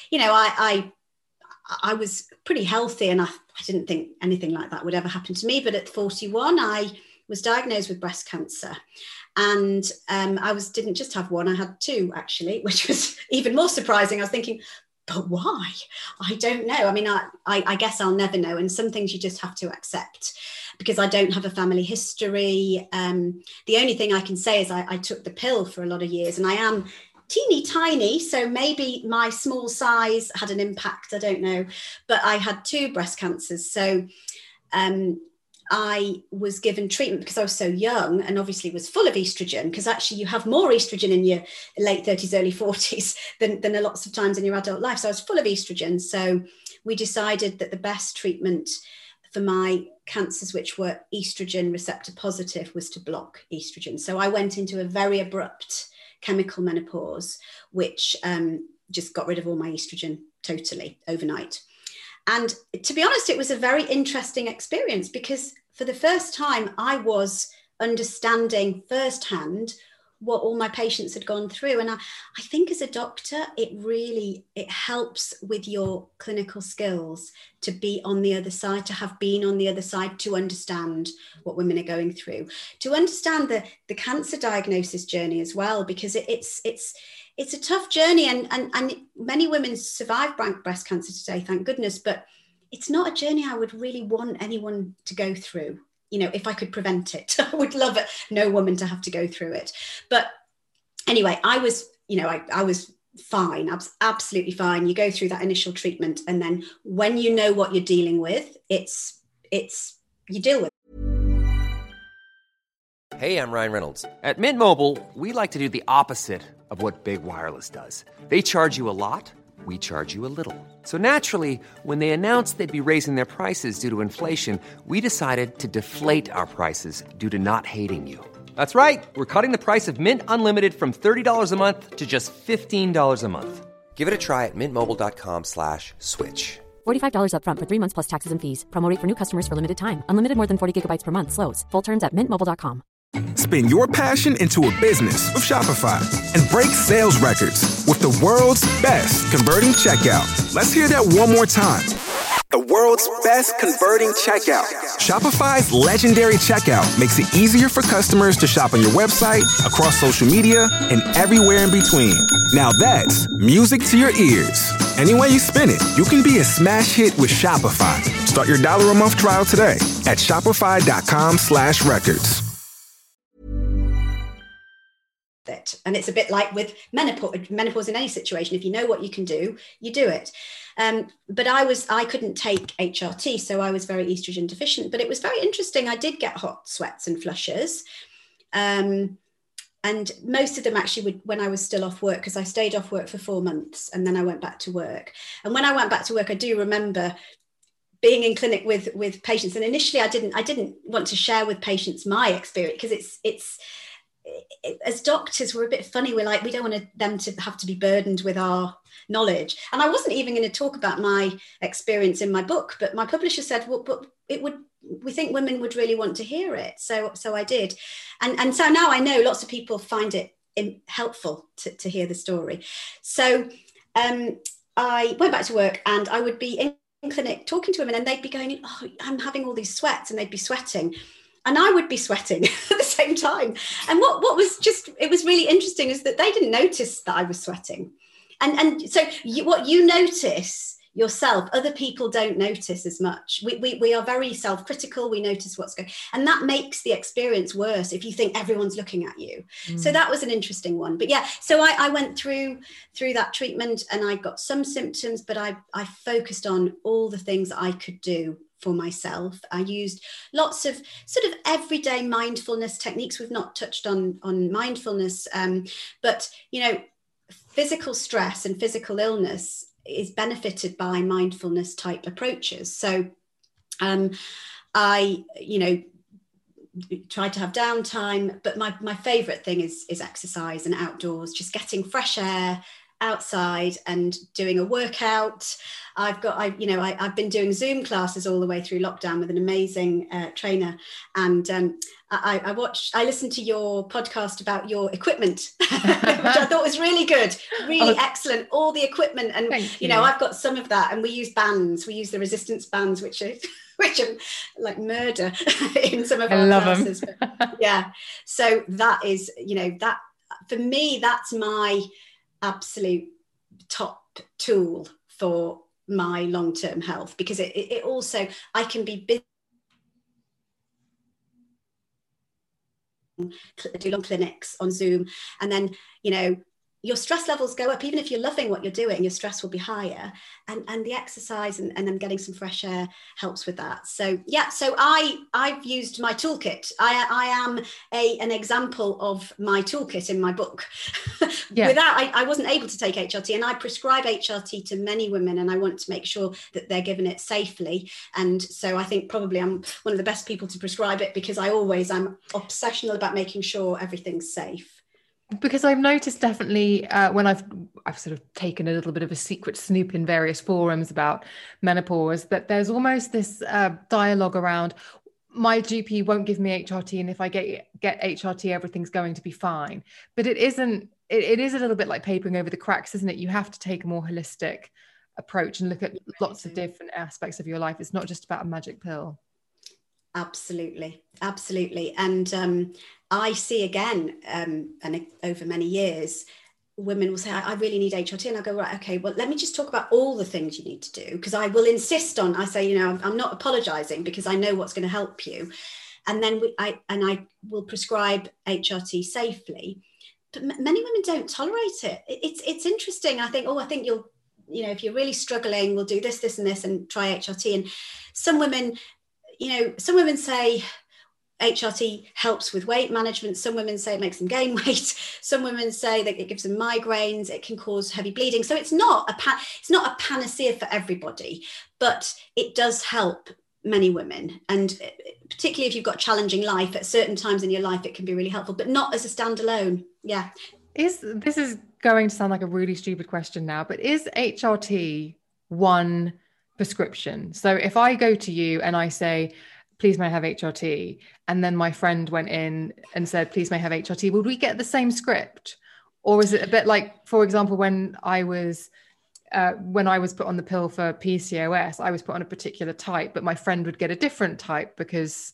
I was pretty healthy, and I didn't think anything like that would ever happen to me. But at 41, I was diagnosed with breast cancer. And I didn't just have one, I had two, actually, which was even more surprising. I was thinking, but why? I don't know. I mean, I guess I'll never know. And some things you just have to accept, because I don't have a family history. The only thing I can say is I took the pill for a lot of years, and I am teeny tiny, so maybe my small size had an impact, I don't know. But I had two breast cancers. So I was given treatment because I was so young, and obviously was full of estrogen, because actually you have more estrogen in your late 30s, early 40s than a lots of times in your adult life. So I was full of estrogen. So we decided that the best treatment for my cancers, which were estrogen receptor positive, was to block estrogen. So I went into a very abrupt chemical menopause, which just got rid of all my estrogen totally overnight. And to be honest, it was a very interesting experience, because for the first time I was understanding firsthand what all my patients had gone through. And I think as a doctor, it helps with your clinical skills to be on the other side, to have been on the other side, to understand what women are going through, to understand the cancer diagnosis journey as well, because it's a tough journey, and many women survive breast cancer today, thank goodness, but it's not a journey I would really want anyone to go through. If I could prevent it, I would love it. No woman to have to go through it. But anyway, I was fine. I was absolutely fine. You go through that initial treatment, and then when you know what you're dealing with, you deal with it. Hey, I'm Ryan Reynolds. At Mint Mobile, we like to do the opposite of what Big Wireless does. They charge you a lot. We charge you a little. So naturally, when they announced they'd be raising their prices due to inflation, we decided to deflate our prices due to not hating you. That's right. We're cutting the price of Mint Unlimited from $30 a month to just $15 a month. Give it a try at mintmobile.com/switch. $45 upfront for 3 months plus taxes and fees. Promo rate for new customers for limited time. Unlimited more than 40 gigabytes per month slows. Full terms at mintmobile.com. Spin your passion into a business with Shopify and break sales records with the world's best converting checkout. Let's hear that one more time. The world's best converting checkout. Shopify's legendary checkout makes it easier for customers to shop on your website, across social media, and everywhere in between. Now that's music to your ears. Any way you spin it, you can be a smash hit with Shopify. Start your $1 a month trial today at shopify.com/records. And it's a bit like with menopause in any situation. If you know what you can do, you do it. But I couldn't take HRT, so I was very estrogen deficient. But it was very interesting. I did get hot sweats and flushes. And most of them actually would when I was still off work, because I stayed off work for 4 months and then I went back to work. And when I went back to work, I do remember being in clinic with patients. And initially I didn't want to share with patients my experience, because it's as doctors, we're a bit funny. We're like, we don't want them to have to be burdened with our knowledge. And I wasn't even going to talk about my experience in my book, but my publisher said, well, but we think women would really want to hear it. So I did. And so now I know lots of people find it helpful to hear the story. So I went back to work, and I would be in clinic talking to women, and they'd be going, oh, I'm having all these sweats, and they'd be sweating. And I would be sweating at the same time. And what was it was really interesting is that they didn't notice that I was sweating. And so what you notice yourself, other people don't notice as much. We are very self-critical. We notice what's going, and that makes the experience worse if you think everyone's looking at you. So that was an interesting one. But yeah, so I went through that treatment, and I got some symptoms, but I focused on all the things that I could do for myself. I used lots of sort of everyday mindfulness techniques. We've not touched on mindfulness, but physical stress and physical illness is benefited by mindfulness type approaches. So I try to have downtime, but my favorite thing is exercise and outdoors, just getting fresh air outside and doing a workout. I've been doing Zoom classes all the way through lockdown with an amazing trainer, and I listened to your podcast about your equipment, which I thought was really good, really excellent. All the equipment, and I've got some of that, and we use bands. We use the resistance bands, which are like murder in some of our classes. Yeah, so that is that for me, that's my absolute top tool for my long-term health, because it also, I can be busy, do long clinics on Zoom, and then your stress levels go up. Even if you're loving what you're doing, your stress will be higher, and the exercise and then getting some fresh air helps with that. So yeah, so I've used my toolkit. I am an example of my toolkit in my book. Yeah. I wasn't able to take HRT, and I prescribe HRT to many women, and I want to make sure that they're given it safely. And so I think probably I'm one of the best people to prescribe it, because I'm obsessional about making sure everything's safe. Because I've noticed definitely when I've sort of taken a little bit of a secret snoop in various forums about menopause, that there's almost this dialogue around, my GP won't give me HRT, and if I get HRT, everything's going to be fine. But it isn't. It is a little bit like papering over the cracks, isn't it? You have to take a more holistic approach and look at lots of different aspects of your life. It's not just about a magic pill. Absolutely. And I see again, and over many years, women will say, I really need HRT. And I go, right, okay, well, let me just talk about all the things you need to do, because I will insist on, I say, I'm not apologizing, because I know what's going to help you. And then I will prescribe HRT safely. But many women don't tolerate it. It's interesting. I think you'll, if you're really struggling, we'll do this, and this, and try HRT. And some women say HRT helps with weight management. Some women say it makes them gain weight. Some women say that it gives them migraines. It can cause heavy bleeding. So it's not a panacea for everybody, but it does help many women. And particularly if you've got a challenging life, at certain times in your life, it can be really helpful, but not as a standalone. Yeah. This is going to sound like a really stupid question now, but is HRT one prescription. So if I go to you and I say, please may I have HRT, and then my friend went in and said, please may I have HRT, would we get the same script? Or is it a bit like, for example, when I was put on the pill for PCOS, I was put on a particular type, but my friend would get a different type because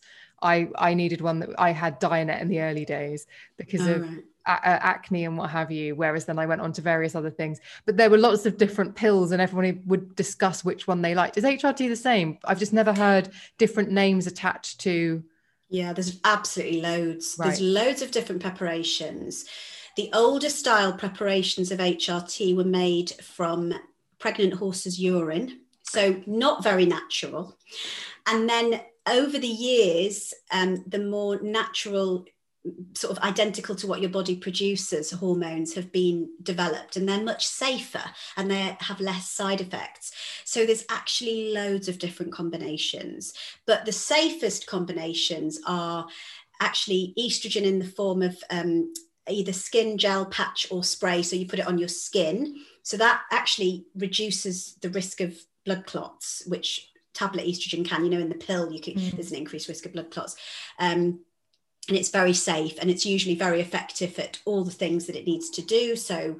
I needed one that I had Dianet in the early days because of acne and what have you. Whereas then I went on to various other things, but there were lots of different pills and everyone would discuss which one they liked. Is HRT the same? I've just never heard different names attached to. Yeah, there's absolutely loads. Right. There's loads of different preparations. The older style preparations of HRT were made from pregnant horses' urine, so not very natural. And then over the years, the more natural, sort of identical to what your body produces, hormones have been developed, and they're much safer and they have less side effects. So there's actually loads of different combinations, but the safest combinations are actually estrogen in the form of either skin gel, patch or spray. So you put it on your skin. So that actually reduces the risk of blood clots, which tablet estrogen can, in the pill, there's an increased risk of blood clots. And it's very safe, and it's usually very effective at all the things that it needs to do. So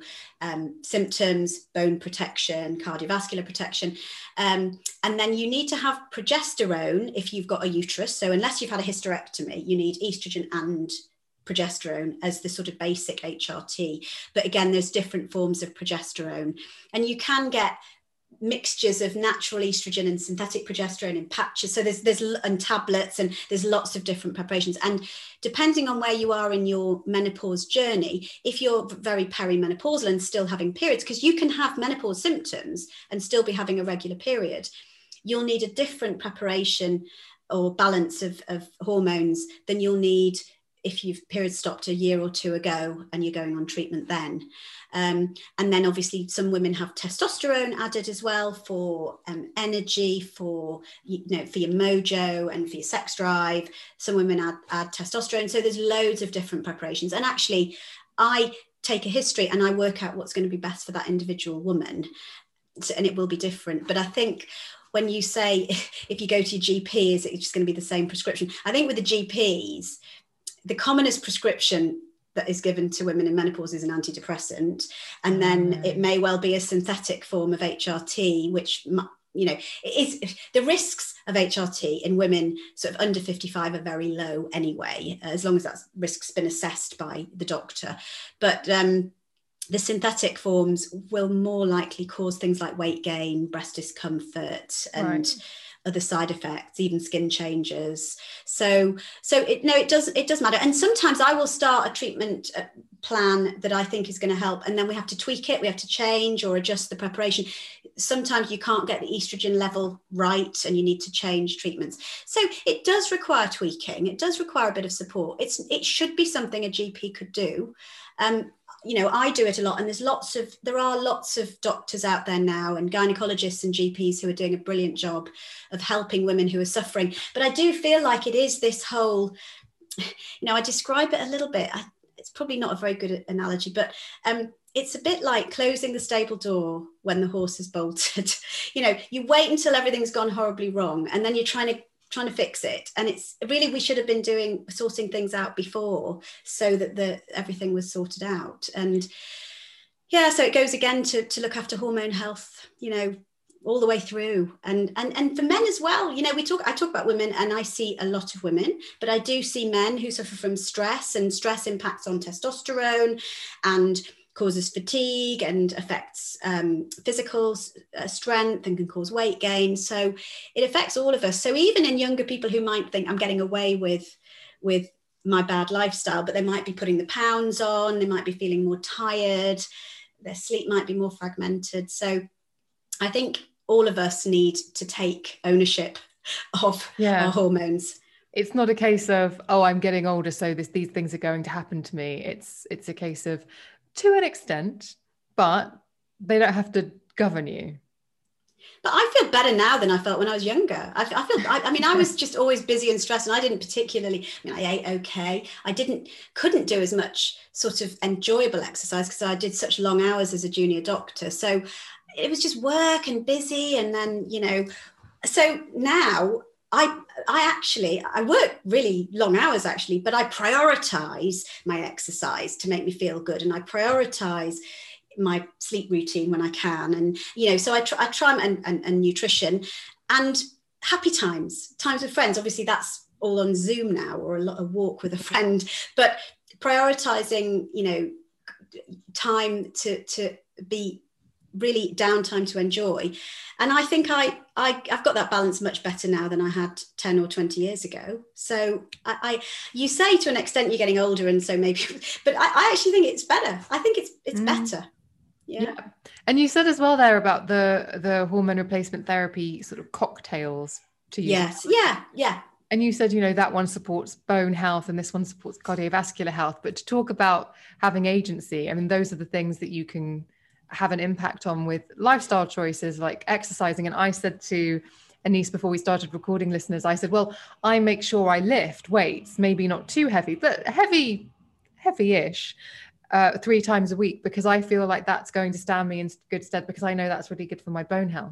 symptoms, bone protection, cardiovascular protection. And then you need to have progesterone if you've got a uterus. So unless you've had a hysterectomy, you need estrogen and progesterone as the sort of basic HRT. But again, there's different forms of progesterone, and you can get mixtures of natural estrogen and synthetic progesterone in patches. So there's and tablets, and there's lots of different preparations. And depending on where you are in your menopause journey, if you're very perimenopausal and still having periods, because you can have menopause symptoms and still be having a regular period, you'll need a different preparation or balance of hormones than you'll need if you've period stopped a year or two ago and you're going on treatment then. And then obviously some women have testosterone added as well for energy, for for your mojo and for your sex drive. Some women add testosterone. So there's loads of different preparations. And actually I take a history and I work out what's going to be best for that individual woman. And it will be different. But I think when you say, if you go to your GP, is it just going to be the same prescription? I think with the GPs, the commonest prescription that is given to women in menopause is an antidepressant. And then it may well be a synthetic form of HRT, which, it is, the risks of HRT in women sort of under 55 are very low anyway, as long as that risk's been assessed by the doctor. But the synthetic forms will more likely cause things like weight gain, breast discomfort, and other side effects, even skin changes. So it does matter. And sometimes I will start a treatment plan that I think is going to help, and then we have to tweak it, we have to change or adjust the preparation. Sometimes you can't get the estrogen level right and you need to change treatments. So it does require tweaking. It does require a bit of support. It should be something a GP could do. I do it a lot, and there are lots of doctors out there now, and gynecologists and GPs who are doing a brilliant job of helping women who are suffering. But I do feel like it is this whole, I describe it a little bit. It's probably not a very good analogy, but it's a bit like closing the stable door when the horse is bolted. You wait until everything's gone horribly wrong, and then you're trying to fix it. And it's really, we should have been sorting things out before, so that everything was sorted out. And so it goes again to look after hormone health, all the way through. And for men as well, I talk about women, and I see a lot of women, but I do see men who suffer from stress, and stress impacts on testosterone and causes fatigue and affects physical strength and can cause weight gain. So it affects all of us. So even in younger people who might think, I'm getting away with my bad lifestyle, but they might be putting the pounds on, they might be feeling more tired, their sleep might be more fragmented. So I think all of us need to take ownership of our hormones. It's not a case of, I'm getting older, so these things are going to happen to me. It's a case of, to an extent, but they don't have to govern you. But I feel better now than I felt when I was younger. I was just always busy and stressed, and I didn't particularly, I ate okay. I couldn't do as much sort of enjoyable exercise because I did such long hours as a junior doctor. So, it was just work and busy. And then, so now I work really long hours actually, but I prioritize my exercise to make me feel good. And I prioritize my sleep routine when I can. And, so I try and nutrition and happy times with friends. Obviously that's all on Zoom now, or a walk with a friend, but prioritizing, time to be really downtime to enjoy. And I think I've got that balance much better now than I had 10 or 20 years ago. So you say to an extent you're getting older, and so maybe, but I actually think it's better. I think it's better. Yeah. And you said as well there about the hormone replacement therapy sort of cocktails to use. Yes. Yeah. And you said, that one supports bone health and this one supports cardiovascular health. But to talk about having agency, I mean, those are the things that you can have an impact on with lifestyle choices like exercising. And I said to Anise before we started recording, listeners, I said, well, I make sure I lift weights, maybe not too heavy, but heavy-ish, 3 times a week, because I feel like that's going to stand me in good stead, because I know that's really good for my bone health.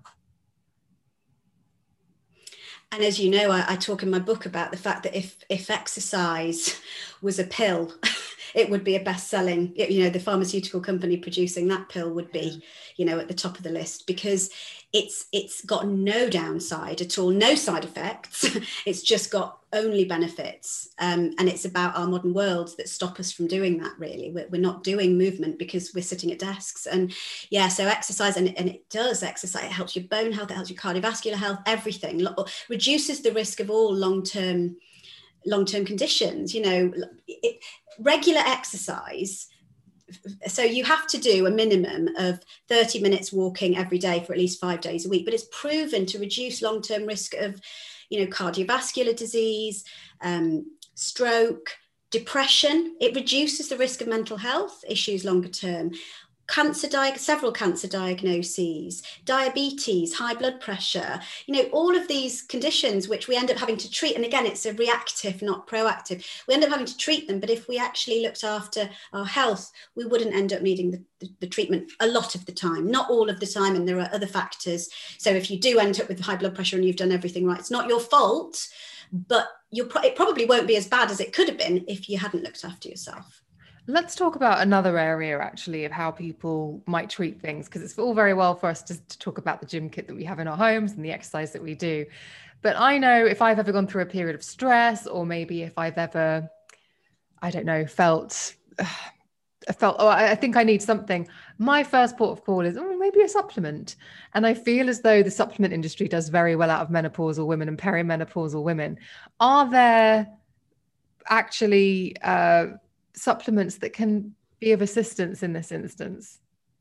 And as you know, I talk in my book about the fact that if exercise was a pill, it would be a best-selling, the pharmaceutical company producing that pill would be, at the top of the list, because it's got no downside at all, no side effects. It's just got only benefits. And it's about our modern world that stop us from doing that, really. We're not doing movement because we're sitting at desks. And so exercise, and it does exercise, it helps your bone health, it helps your cardiovascular health, everything, reduces the risk of all long-term conditions. Regular exercise, so you have to do a minimum of 30 minutes walking every day for at least 5 days a week, but it's proven to reduce long-term risk of cardiovascular disease, stroke, depression. It reduces the risk of mental health issues longer term. Several cancer diagnoses, diabetes, high blood pressure, all of these conditions which we end up having to treat. And again, it's a reactive, not proactive. We end up having to treat them, but if we actually looked after our health, we wouldn't end up needing the treatment a lot of the time, not all of the time. And there are other factors. So if you do end up with high blood pressure and you've done everything right, it's not your fault, but it probably won't be as bad as it could have been if you hadn't looked after yourself. Let's talk about another area actually of how people might treat things, because it's all very well for us to talk about the gym kit that we have in our homes and the exercise that we do. But I know if I've ever gone through a period of stress, or maybe if I've ever, I don't know, felt, oh, I think I need something, my first port of call is, maybe a supplement. And I feel as though the supplement industry does very well out of menopausal women and perimenopausal women. Are there actually supplements that can be of assistance in this instance?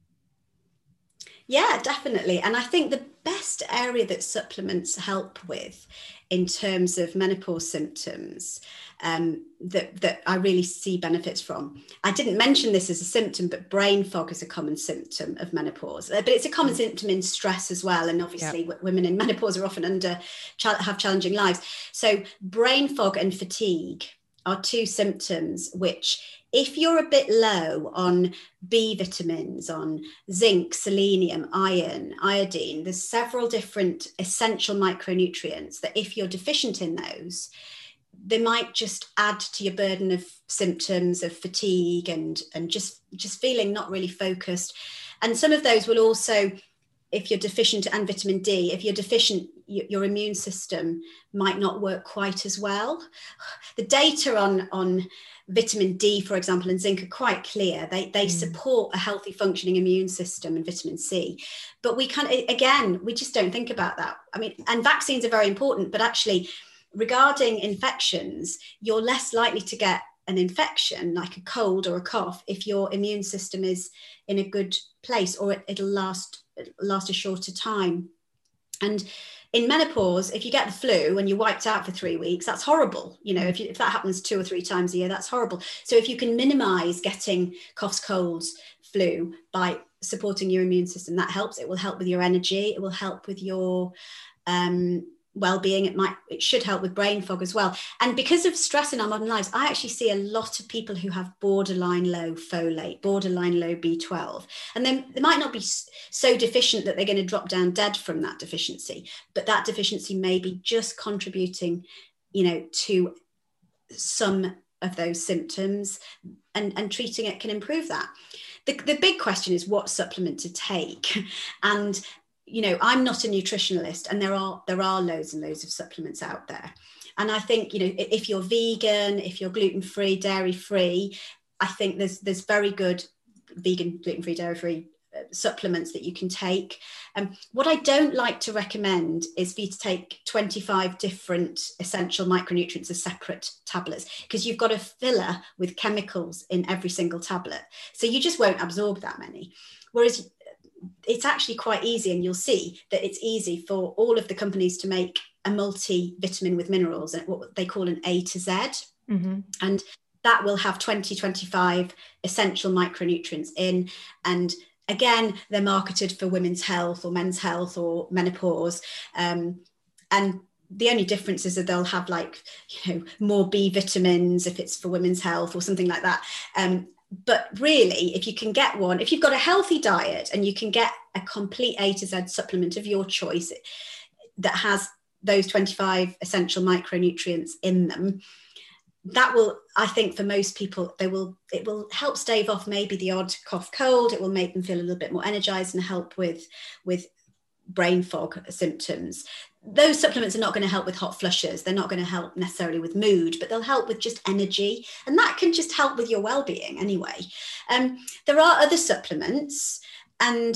Yeah, definitely. And I think the best area that supplements help with in terms of menopause symptoms that I really see benefits from. I didn't mention this as a symptom, but brain fog is a common symptom of menopause. But it's a common symptom in stress as well. And obviously women in menopause are often have challenging lives. So brain fog and fatigue are 2 symptoms which, if you're a bit low on B vitamins, on zinc, selenium, iron, iodine, there's several different essential micronutrients that if you're deficient in those, they might just add to your burden of symptoms of fatigue and just feeling not really focused. And some of those will also, if you're deficient, and vitamin D, if you're deficient, your immune system might not work quite as well. The data on vitamin D, for example, and zinc are quite clear. They support a healthy functioning immune system, and vitamin C. But we just don't think about that. I mean, and vaccines are very important, but actually regarding infections, you're less likely to get an infection like a cold or a cough if your immune system is in a good place, or it'll last a shorter time. And in menopause, if you get the flu and you're wiped out for 3 weeks, that's horrible. If that happens 2 or 3 times a year, that's horrible. So if you can minimize getting coughs, colds, flu by supporting your immune system, that helps. It will help with your energy. It will help with your well-being. It should help with brain fog as well. And because of stress in our modern lives, I actually see a lot of people who have borderline low folate, borderline low B12, and then they might not be so deficient that they're going to drop down dead from that deficiency, but that deficiency may be just contributing, to some of those symptoms, and treating it can improve that. The big question is what supplement to take. And I'm not a nutritionalist, and there are loads and loads of supplements out there. And I think, if you're vegan, if you're gluten-free, dairy-free, I think there's very good vegan, gluten-free, dairy-free supplements that you can take. What I don't like to recommend is for you to take 25 different essential micronutrients as separate tablets, because you've got a filler with chemicals in every single tablet. So you just won't absorb that many. Whereas it's actually quite easy, and you'll see that it's easy for all of the companies to make a multivitamin with minerals, and what they call an A to Z. Mm-hmm. And that will have 25 essential micronutrients in. And again, they're marketed for women's health or men's health or menopause. And the only difference is that they'll have more B vitamins if it's for women's health or something like that. But really, if you can get one, if you've got a healthy diet and you can get a complete A to Z supplement of your choice that has those 25 essential micronutrients in them, that will, I think for most people, it will help stave off maybe the odd cough, cold. It will make them feel a little bit more energized and help with brain fog symptoms. Those supplements are not going to help with hot flushes. They're not going to help necessarily with mood, but they'll help with just energy. And that can just help with your well-being anyway. There are other supplements, and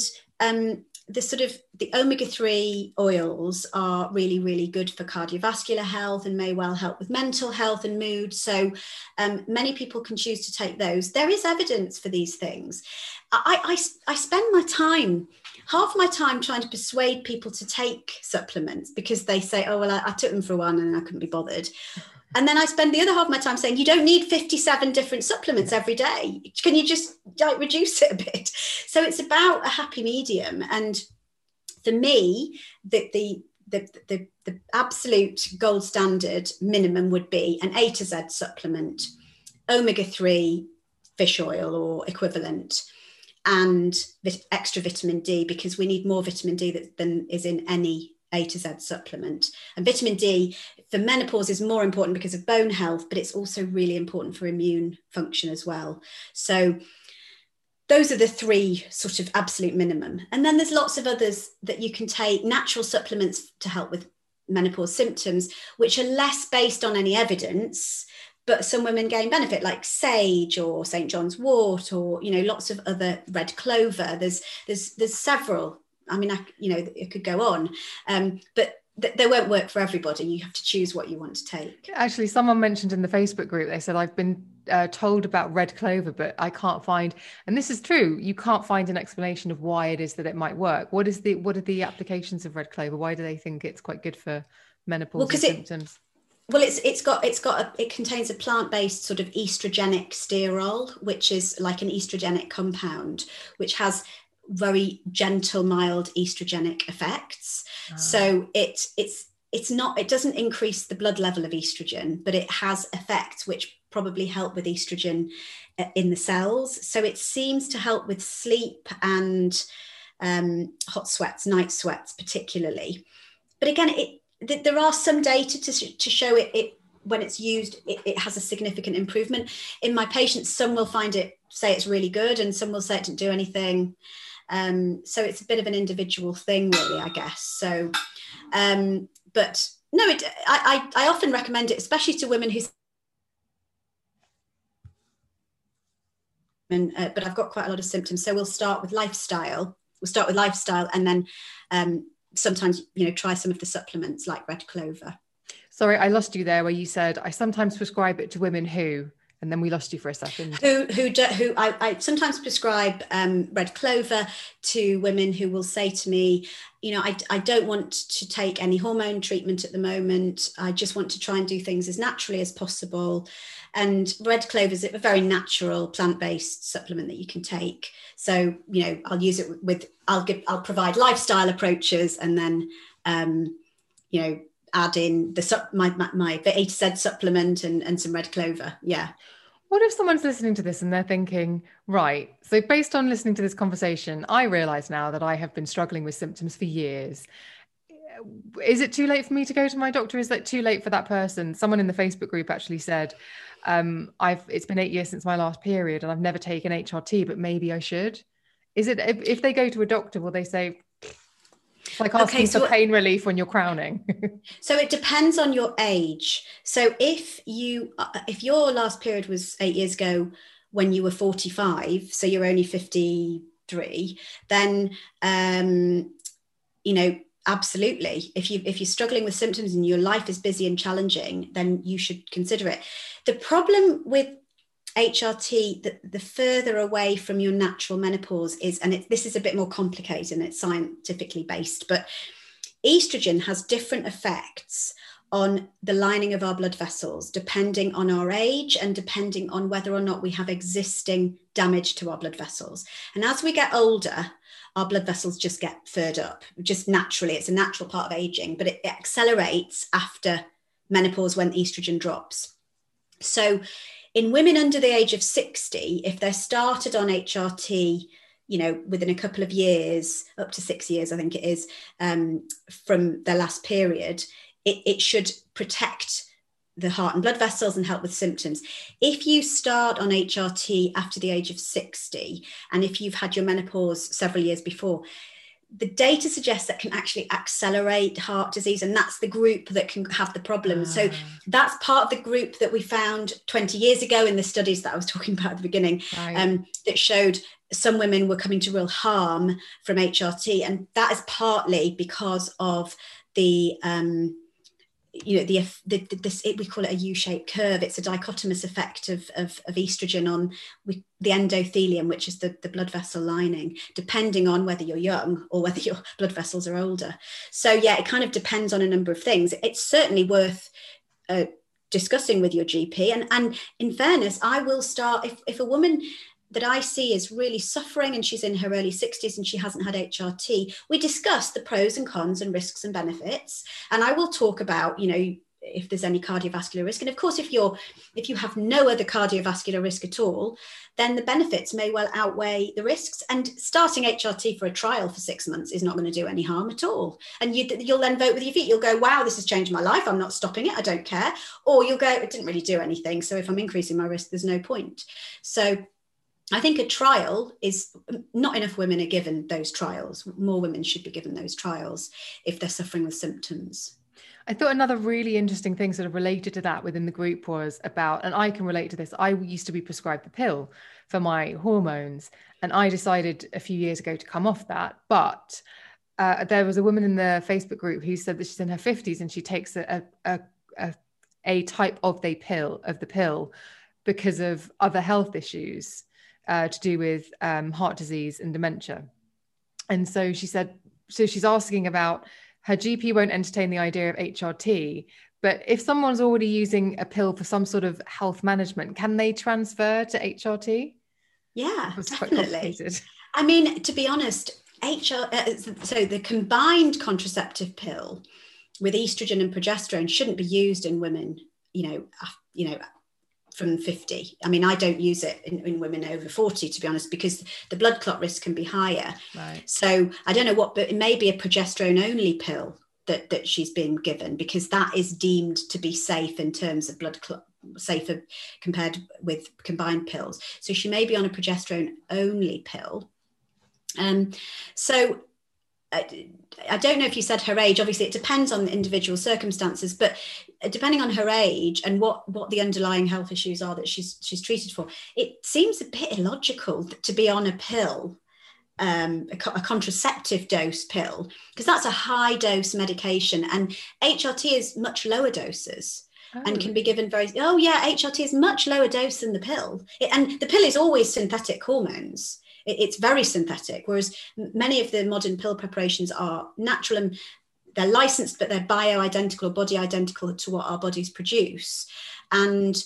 the omega-3 oils are really, really good for cardiovascular health and may well help with mental health and mood. So many people can choose to take those. There is evidence for these things. I spend half my time trying to persuade people to take supplements, because they say, oh, well, I took them for a while and I couldn't be bothered. And then I spend the other half of my time saying, you don't need 57 different supplements every day. Can you just reduce it a bit? So it's about a happy medium. And for me, the absolute gold standard minimum would be an A to Z supplement, omega-3 fish oil or equivalent, and extra vitamin D, because we need more vitamin D than is in any A to Z supplement. And vitamin D for menopause is more important because of bone health, but it's also really important for immune function as well. So those are the three sort of absolute minimum. And then there's lots of others that you can take, natural supplements to help with menopause symptoms, which are less based on any evidence, but some women gain benefit, like sage or St. John's wort, or, lots of other, red clover. There's several. I mean, it could go on, but they won't work for everybody. You have to choose what you want to take. Actually, someone mentioned in the Facebook group, they said, I've been told about red clover, but I can't find, and this is true, you can't find an explanation of why it is that it might work. What are the applications of red clover? Why do they think it's quite good for menopause symptoms? It contains a plant-based sort of estrogenic sterol, which is like an estrogenic compound, which has very gentle, mild estrogenic effects. So it doesn't increase the blood level of estrogen, but it has effects which probably help with estrogen in the cells. So it seems to help with sleep and hot sweats, night sweats particularly. But again, there are some data to show it when it's used, it has a significant improvement. In my patients, some will say it's really good, and some will say it didn't do anything. So it's a bit of an individual thing, really, I guess. So, but no, I often recommend it, especially to women who. But I've got quite a lot of symptoms, so we'll start with lifestyle. And then sometimes, try some of the supplements like red clover. Sorry, I lost you there where you said, I sometimes prescribe it to women who, and then we lost you for a second. I sometimes prescribe red clover to women who will say to me, I don't want to take any hormone treatment at the moment. I just want to try and do things as naturally as possible. And red clover is a very natural plant-based supplement that you can take. So, I'll use it I'll provide lifestyle approaches, and then, add in my A to Z supplement and some red clover. Yeah. What if someone's listening to this and they're thinking, right, so based on listening to this conversation, I realize now that I have been struggling with symptoms for years. Is it too late for me to go to my doctor? Is that too late for that person? Someone in the Facebook group actually said, it's been 8 years since my last period and I've never taken HRT, but maybe I should. Is it, if they go to a doctor, will they say, it's like asking for pain relief when you're crowning? So it depends on your age. So if your last period was 8 years ago when you were 45, so you're only 53, then, absolutely. If you're struggling with symptoms and your life is busy and challenging, then you should consider it. The problem with HRT, the further away from your natural menopause is, and this is a bit more complicated and it's scientifically based, but estrogen has different effects on the lining of our blood vessels, depending on our age and depending on whether or not we have existing damage to our blood vessels. And as we get older, our blood vessels just get furred up, just naturally. It's a natural part of aging, but it accelerates after menopause when estrogen drops. So in women under the age of 60, if they're started on HRT, within a couple of years, up to 6 years, I think it is, from their last period, it should protect the heart and blood vessels and help with symptoms. If you start on HRT after the age of 60, and if you've had your menopause several years before, the data suggests that can actually accelerate heart disease, and that's the group that can have the problem. So that's part of the group that we found 20 years ago in the studies that I was talking about at the beginning, that showed some women were coming to real harm from HRT, and that is partly because of the we call it a U-shaped curve. It's a dichotomous effect of estrogen on the endothelium, which is the blood vessel lining, depending on whether you're young or whether your blood vessels are older. So yeah, it kind of depends on a number of things. It's certainly worth discussing with your GP. And in fairness, I will start, if a woman that I see is really suffering and she's in her early 60s and she hasn't had HRT, we discuss the pros and cons and risks and benefits. And I will talk about, if there's any cardiovascular risk. And of course, if you have no other cardiovascular risk at all, then the benefits may well outweigh the risks. And starting HRT for a trial for 6 months is not going to do any harm at all. And you'll then vote with your feet. You'll go, wow, this has changed my life. I'm not stopping it. I don't care. Or you'll go, it didn't really do anything. So if I'm increasing my risk, there's no point. So I think a trial is not enough women are given those trials. More women should be given those trials if they're suffering with symptoms. I thought another really interesting thing sort of related to that within the group was about, and I can relate to this, I used to be prescribed the pill for my hormones, and I decided a few years ago to come off that. But there was a woman in the Facebook group who said that she's in her 50s and she takes a type of the pill because of other health issues. To do with heart disease and dementia. And so she said, so she's asking about, her GP won't entertain the idea of HRT, but if someone's already using a pill for some sort of health management, can they transfer to HRT? Yeah, definitely. I mean, to be honest, so the combined contraceptive pill with estrogen and progesterone shouldn't be used in women, from 50. I mean, I don't use it in women over 40, to be honest, because the blood clot risk can be higher. Right. So I don't know but it may be a progesterone only pill that she's been given, because that is deemed to be safe in terms of blood clot, safer compared with combined pills. So she may be on a progesterone only pill. So I don't know if you said her age. Obviously, it depends on the individual circumstances, but depending on her age and what the underlying health issues are that she's treated for, it seems a bit illogical to be on a pill, a contraceptive dose pill, because that's a high dose medication, and HRT is much lower doses. And can be given HRT is much lower dose than the pill. And the pill is always synthetic hormones. It's very synthetic, whereas many of the modern pill preparations are natural and they're licensed, but they're bioidentical or body identical to what our bodies produce. And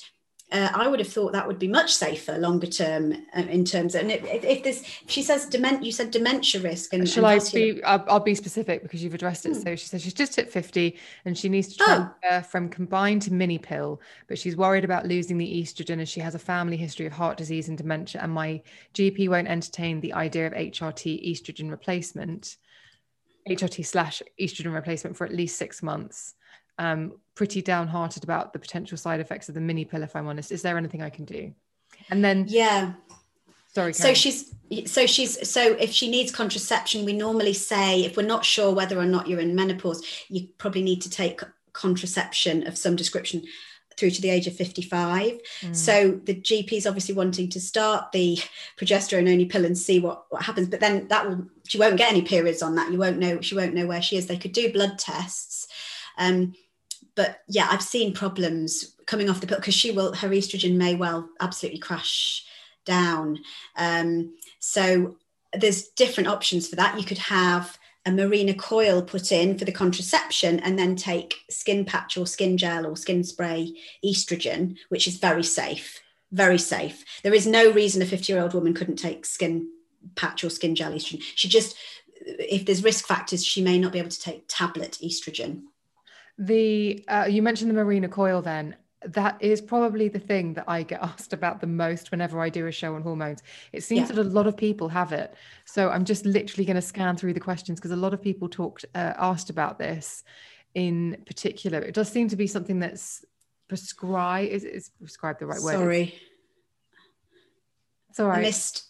I would have thought that would be much safer longer term in terms of, and if she says you said dementia risk. And shall I be? I'll be specific because you've addressed it. So she says she's just hit 50 and she needs to transfer from combined to mini pill, but she's worried about losing the estrogen as she has a family history of heart disease and dementia, and my GP won't entertain the idea of HRT estrogen replacement, HRT/estrogen replacement for at least 6 months. Pretty downhearted about the potential side effects of the mini pill, if I'm honest. Is there anything I can do? And then sorry, Karen. So if she needs contraception, we normally say, if we're not sure whether or not you're in menopause, you probably need to take contraception of some description through to the age of 55. So the GP is obviously wanting to start the progesterone only pill and see what happens, but then she won't get any periods on that. She won't know where she is. They could do blood tests. But yeah, I've seen problems coming off the pill because her estrogen may well absolutely crash down. So there's different options for that. You could have a Mirena coil put in for the contraception and then take skin patch or skin gel or skin spray estrogen, which is very safe, very safe. There is no reason a 50-year-old woman couldn't take skin patch or skin gel estrogen. If there's risk factors, she may not be able to take tablet estrogen. You mentioned the Mirena coil then. That is probably the thing that I get asked about the most whenever I do a show on hormones. It seems that a lot of people have it. So I'm just literally going to scan through the questions because a lot of people asked about this in particular. It does seem to be something that's prescribed. Is prescribed the right word? Sorry. It's all right. I missed.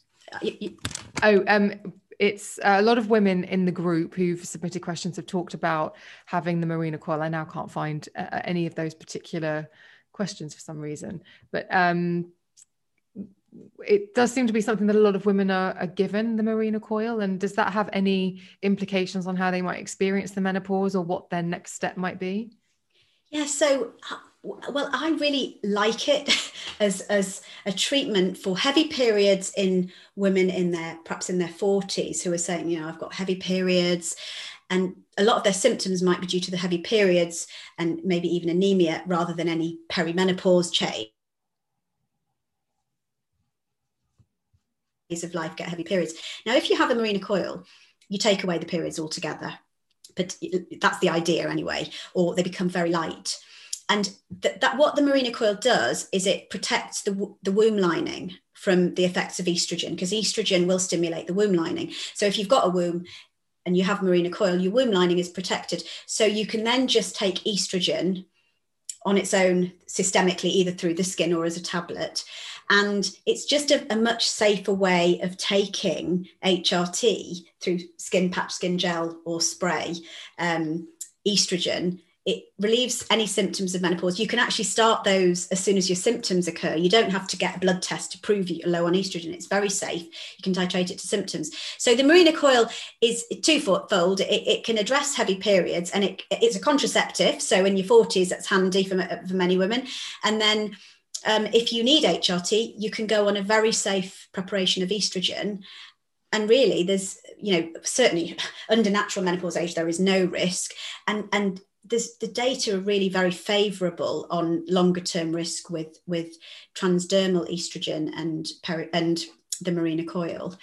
It's a lot of women in the group who've submitted questions have talked about having the Mirena coil. I now can't find any of those particular questions for some reason, but it does seem to be something that a lot of women are given, the Mirena coil. And does that have any implications on how they might experience the menopause or what their next step might be? Yeah, so well, I really like it as a treatment for heavy periods in women perhaps in their 40s who are saying, I've got heavy periods, and a lot of their symptoms might be due to the heavy periods and maybe even anemia rather than any perimenopause change of life, get heavy periods. Now, if you have a Mirena coil, you take away the periods altogether, but that's the idea anyway, or they become very light. And that what the Mirena coil does is it protects the womb lining from the effects of estrogen, because estrogen will stimulate the womb lining. So if you've got a womb and you have Mirena coil, your womb lining is protected. So you can then just take estrogen on its own systemically, either through the skin or as a tablet. And it's just a much safer way of taking HRT through skin patch, skin gel or spray, estrogen. It relieves any symptoms of menopause. You can actually start those as soon as your symptoms occur. You don't have to get a blood test to prove you're low on estrogen. It's very safe. You can titrate it to symptoms. So the Mirena coil is twofold. It can address heavy periods, and it's a contraceptive. So in your 40s, that's handy for many women. And then if you need HRT, you can go on a very safe preparation of estrogen. And really, there's, certainly under natural menopause age, there is no risk. And the data are really very favourable on longer term risk with transdermal estrogen and the Mirena coil.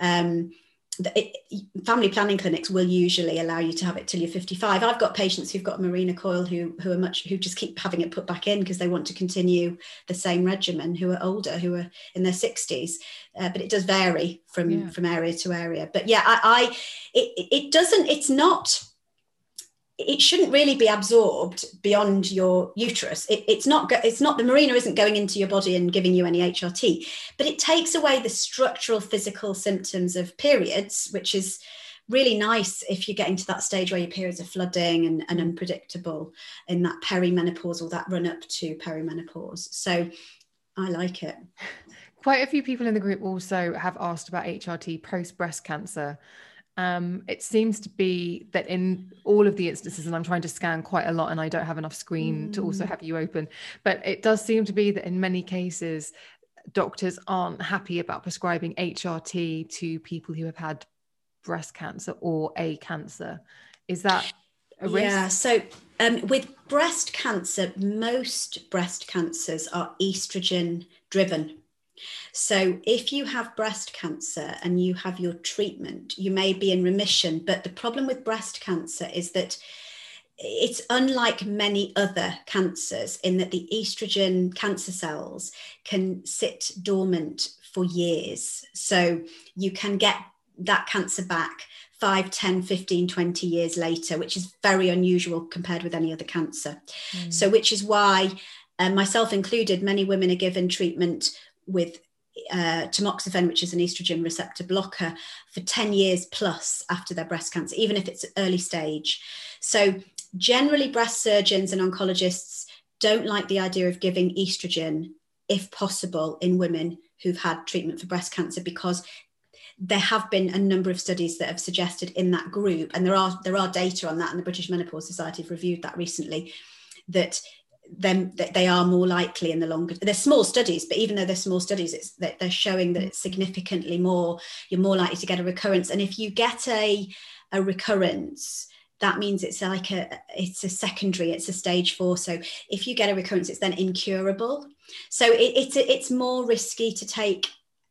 Family planning clinics will usually allow you to have it till you're 55. I've got patients who've got Mirena coil who just keep having it put back in because they want to continue the same regimen, who are older, who are in their 60s. But it does vary from area to area. But yeah, it shouldn't really be absorbed beyond your uterus. It's not the Mirena isn't going into your body and giving you any HRT, but it takes away the structural physical symptoms of periods, which is really nice if you're getting to that stage where your periods are flooding and unpredictable in that perimenopause or that run up to perimenopause. So I like it. Quite a few people in the group also have asked about HRT post breast cancer. It seems to be that in all of the instances, and I'm trying to scan quite a lot and I don't have enough screen to also have you open, but it does seem to be that in many cases, doctors aren't happy about prescribing HRT to people who have had breast cancer or a cancer. Is that a risk? Yeah, so with breast cancer, most breast cancers are estrogen driven. So if you have breast cancer and you have your treatment, you may be in remission. But the problem with breast cancer is that it's unlike many other cancers in that the estrogen cancer cells can sit dormant for years. So you can get that cancer back 5, 10, 15, 20 years later, which is very unusual compared with any other cancer. So which is why, myself included, many women are given treatment with tamoxifen, which is an estrogen receptor blocker, for 10 years plus after their breast cancer, even if it's early stage. So generally breast surgeons and oncologists don't like the idea of giving estrogen, if possible, in women who've had treatment for breast cancer, because there have been a number of studies that have suggested in that group, and there are data on that, and the British Menopause Society have reviewed that recently, that they are more likely in the longer. They're small studies, but even though they're small studies, they're showing that it's significantly more. You're more likely to get a recurrence, and if you get a recurrence, that means it's a secondary, it's a stage 4. So if you get a recurrence, it's then incurable. So it's more risky to take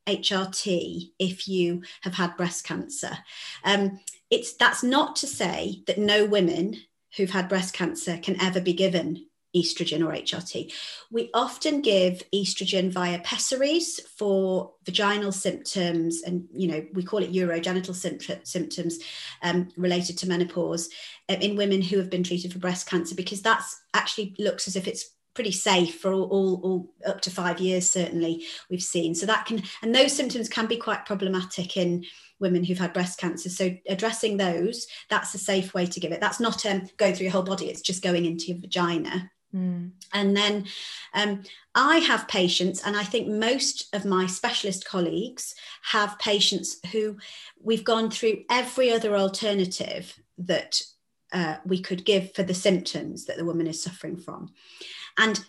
HRT if you have had breast cancer. That's not to say that no women who've had breast cancer can ever be given estrogen or HRT. We often give estrogen via pessaries for vaginal symptoms, and we call it urogenital symptoms related to menopause in women who have been treated for breast cancer, because that's actually looks as if it's pretty safe for all up to 5 years, certainly we've seen. So and those symptoms can be quite problematic in women who've had breast cancer. So addressing those, that's a safe way to give it. That's not going through your whole body, it's just going into your vagina. And then I have patients, and I think most of my specialist colleagues have patients who we've gone through every other alternative that we could give for the symptoms that the woman is suffering from. And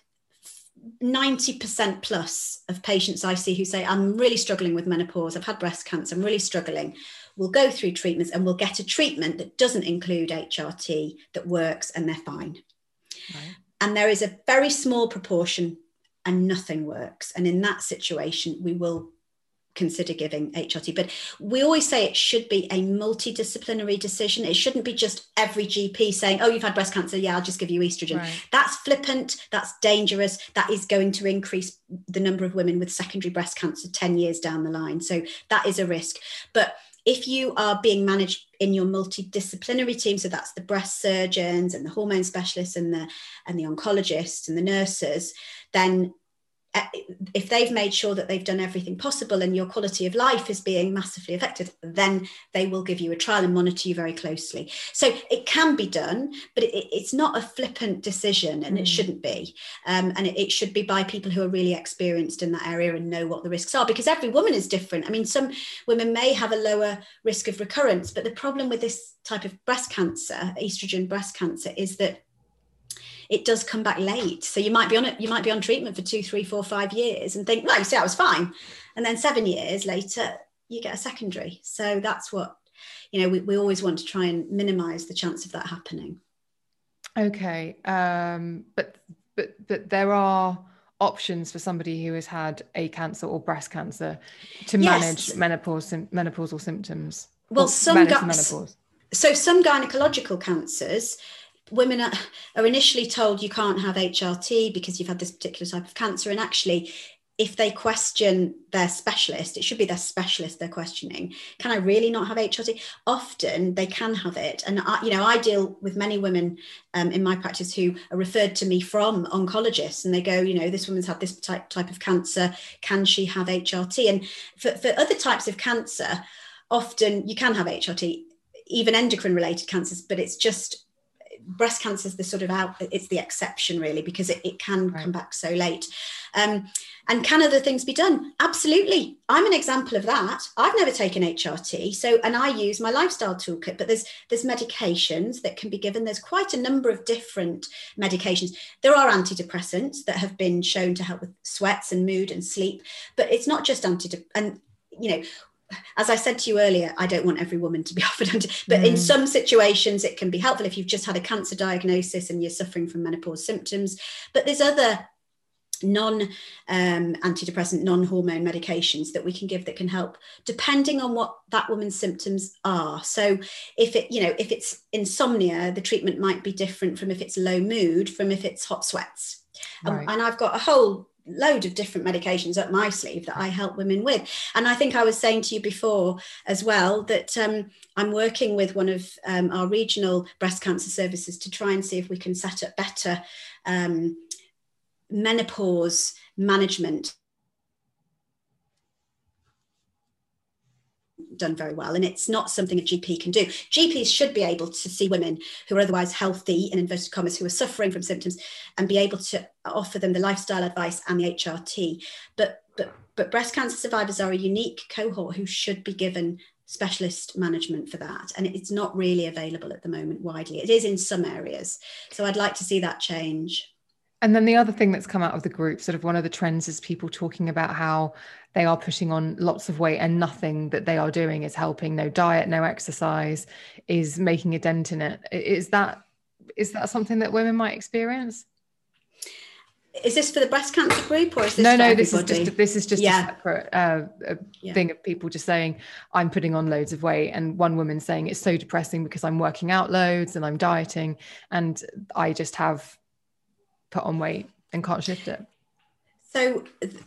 90% plus of patients I see who say, I'm really struggling with menopause, I've had breast cancer, I'm really struggling, we'll go through treatments and we'll get a treatment that doesn't include HRT that works, and they're fine. Right. And there is a very small proportion and nothing works. And in that situation, we will consider giving HRT. But we always say it should be a multidisciplinary decision. It shouldn't be just every GP saying, oh, you've had breast cancer, yeah, I'll just give you estrogen. Right. That's flippant, that's dangerous. That is going to increase the number of women with secondary breast cancer 10 years down the line. So that is a risk. But if you are being managed in your multidisciplinary team, so that's the breast surgeons and the hormone specialists and the oncologists and the nurses, then if they've made sure that they've done everything possible and your quality of life is being massively affected, then they will give you a trial and monitor you very closely. So it can be done, but it's not a flippant decision, and it shouldn't be. And it should be by people who are really experienced in that area and know what the risks are, because every woman is different. I mean, some women may have a lower risk of recurrence, but the problem with this type of breast cancer, estrogen breast cancer, is that it does come back late. So you might be on treatment for 2, 3, 4, 5 years and think, well, you see, I was fine. And then 7 years later, you get a secondary. So that's what, we always want to try and minimize the chance of that happening. Okay. But there are options for somebody who has had a cancer or breast cancer to manage menopausal symptoms. Well, some gynecological cancers, women are initially told you can't have HRT because you've had this particular type of cancer. And actually, if they question their specialist, it should be their specialist they're questioning. Can I really not have HRT? Often they can have it. And I deal with many women in my practice who are referred to me from oncologists, and they go, this woman's had this type of cancer. Can she have HRT? And for other types of cancer, often you can have HRT, even endocrine related cancers, but it's just breast cancer is the sort of it's the exception really, because it can come back so late. And can other things be done? Absolutely. I'm an example of that. I've never taken HRT. And I use my lifestyle toolkit, but there's medications that can be given. There's quite a number of different medications. There are antidepressants that have been shown to help with sweats and mood and sleep, but it's not just as I said to you earlier, I don't want every woman to be offered, but in some situations it can be helpful if you've just had a cancer diagnosis and you're suffering from menopause symptoms. But there's other non-antidepressant, non-hormone medications that we can give that can help depending on what that woman's symptoms are. So if it's insomnia, the treatment might be different from if it's low mood, from if it's hot sweats. Right. And I've got a whole load of different medications up my sleeve that I help women with. And I think I was saying to you before as well that I'm working with one of our regional breast cancer services to try and see if we can set up better menopause management done very well. And it's not something a GP can do. GPs should be able to see women who are otherwise healthy, in inverted commas, who are suffering from symptoms, and be able to offer them the lifestyle advice and the HRT. But breast cancer survivors are a unique cohort who should be given specialist management for that. And it's not really available at the moment widely. It is in some areas. So I'd like to see that change. And then the other thing that's come out of the group, sort of one of the trends, is people talking about how they are putting on lots of weight and nothing that they are doing is helping. No diet, no exercise is making a dent in it. Is that something that women might experience? Is this for the breast cancer group, or is this no? For this is just a separate thing of people just saying, I'm putting on loads of weight, and one woman saying it's so depressing because I'm working out loads and I'm dieting and I just have put on weight and can't shift it. So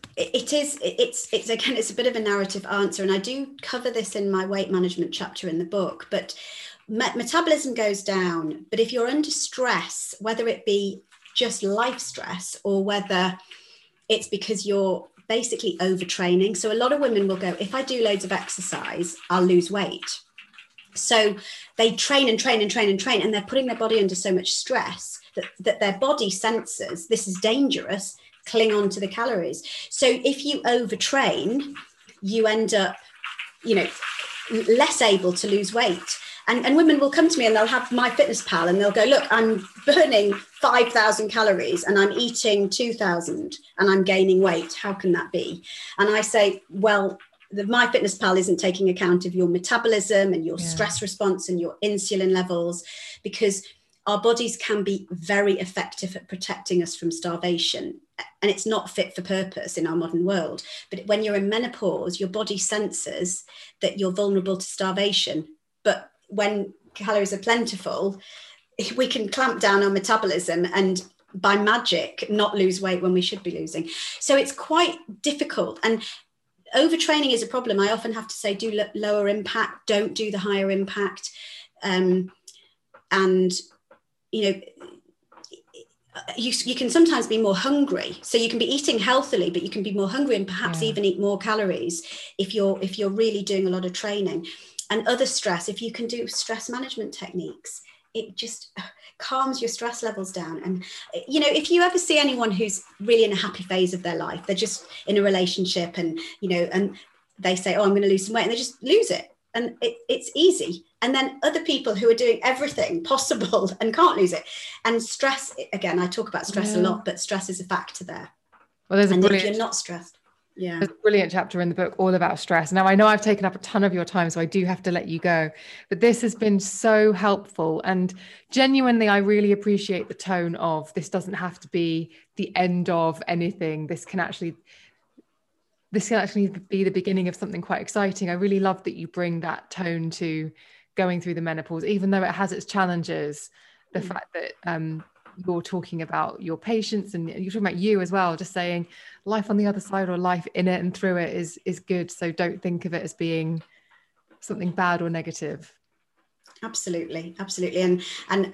it's again, it's a bit of a narrative answer, and I do cover this in my weight management chapter in the book, but metabolism goes down. But if you're under stress, whether it be just life stress or whether it's because you're basically overtraining. So a lot of women will go, if I do loads of exercise, I'll lose weight. So they train and train and train and train, and they're putting their body under so much stress that their body senses this is dangerous, cling on to the calories. So if you overtrain, you end up, less able to lose weight. And women will come to me and they'll have MyFitnessPal and they'll go, look, I'm burning 5,000 calories and I'm eating 2,000 and I'm gaining weight. How can that be? And I say, well, the MyFitnessPal isn't taking account of your metabolism and your stress response and your insulin levels, because our bodies can be very effective at protecting us from starvation. And it's not fit for purpose in our modern world. But when you're in menopause, your body senses that you're vulnerable to starvation. But when calories are plentiful, we can clamp down on metabolism and by magic not lose weight when we should be losing. So it's quite difficult. And overtraining is a problem. I often have to say, do lower impact, don't do the higher impact. You can sometimes be more hungry. So you can be eating healthily, but you can be more hungry and perhaps even eat more calories if you're really doing a lot of training. And other stress, if you can do stress management techniques, it just calms your stress levels down. And, if you ever see anyone who's really in a happy phase of their life, they're just in a relationship and they say, oh, I'm going to lose some weight, and they just lose it. And it's easy. And then other people who are doing everything possible and can't lose it. And stress, again, I talk about stress a lot, but stress is a factor there. Well, if you're not stressed. Yeah. There's a brilliant chapter in the book all about stress. Now, I know I've taken up a ton of your time, so I do have to let you go. But this has been so helpful. And genuinely, I really appreciate the tone of this doesn't have to be the end of anything. This can actually be the beginning of something quite exciting. I really love that you bring that tone to going through the menopause, even though it has its challenges. The fact that you're talking about your patients and you're talking about you as well, just saying life on the other side or life in it and through it is good. So don't think of it as being something bad or negative. Absolutely. And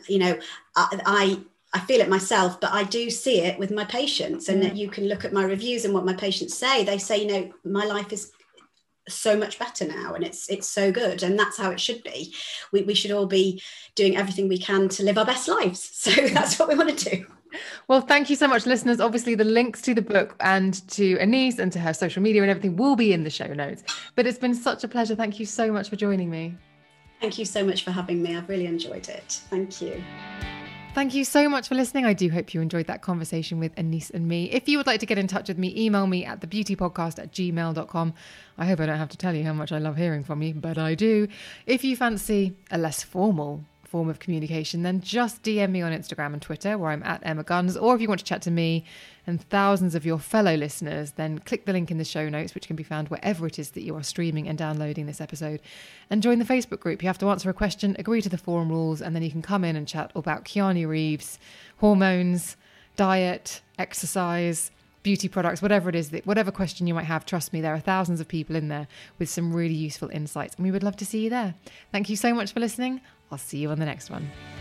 I feel it myself, but I do see it with my patients, and that you can look at my reviews and what my patients say. They say, my life is so much better now, and it's so good, and that's how it should be. We should all be doing everything we can to live our best lives. So that's what we want to do. Well, thank you so much, listeners. Obviously, the links to the book and to Anees and to her social media and everything will be in the show notes. But it's been such a pleasure. Thank you so much for joining me. Thank you so much for having me. I've really enjoyed it. Thank you. Thank you so much for listening. I do hope you enjoyed that conversation with Anees and me. If you would like to get in touch with me, email me at thebeautypodcast@gmail.com. I hope I don't have to tell you how much I love hearing from you, but I do. If you fancy a less formal form of communication, then just DM me on Instagram and Twitter, where I'm at Emma Guns. Or if you want to chat to me and thousands of your fellow listeners, then click the link in the show notes, which can be found wherever it is that you are streaming and downloading this episode, and join the Facebook group. You have to answer a question, agree to the forum rules, and then you can come in and chat about Keanu Reeves, hormones, diet, exercise, beauty products, whatever it is, whatever question you might have. Trust me, there are thousands of people in there with some really useful insights, and we would love to see you there. Thank you so much for listening. I'll see you on the next one.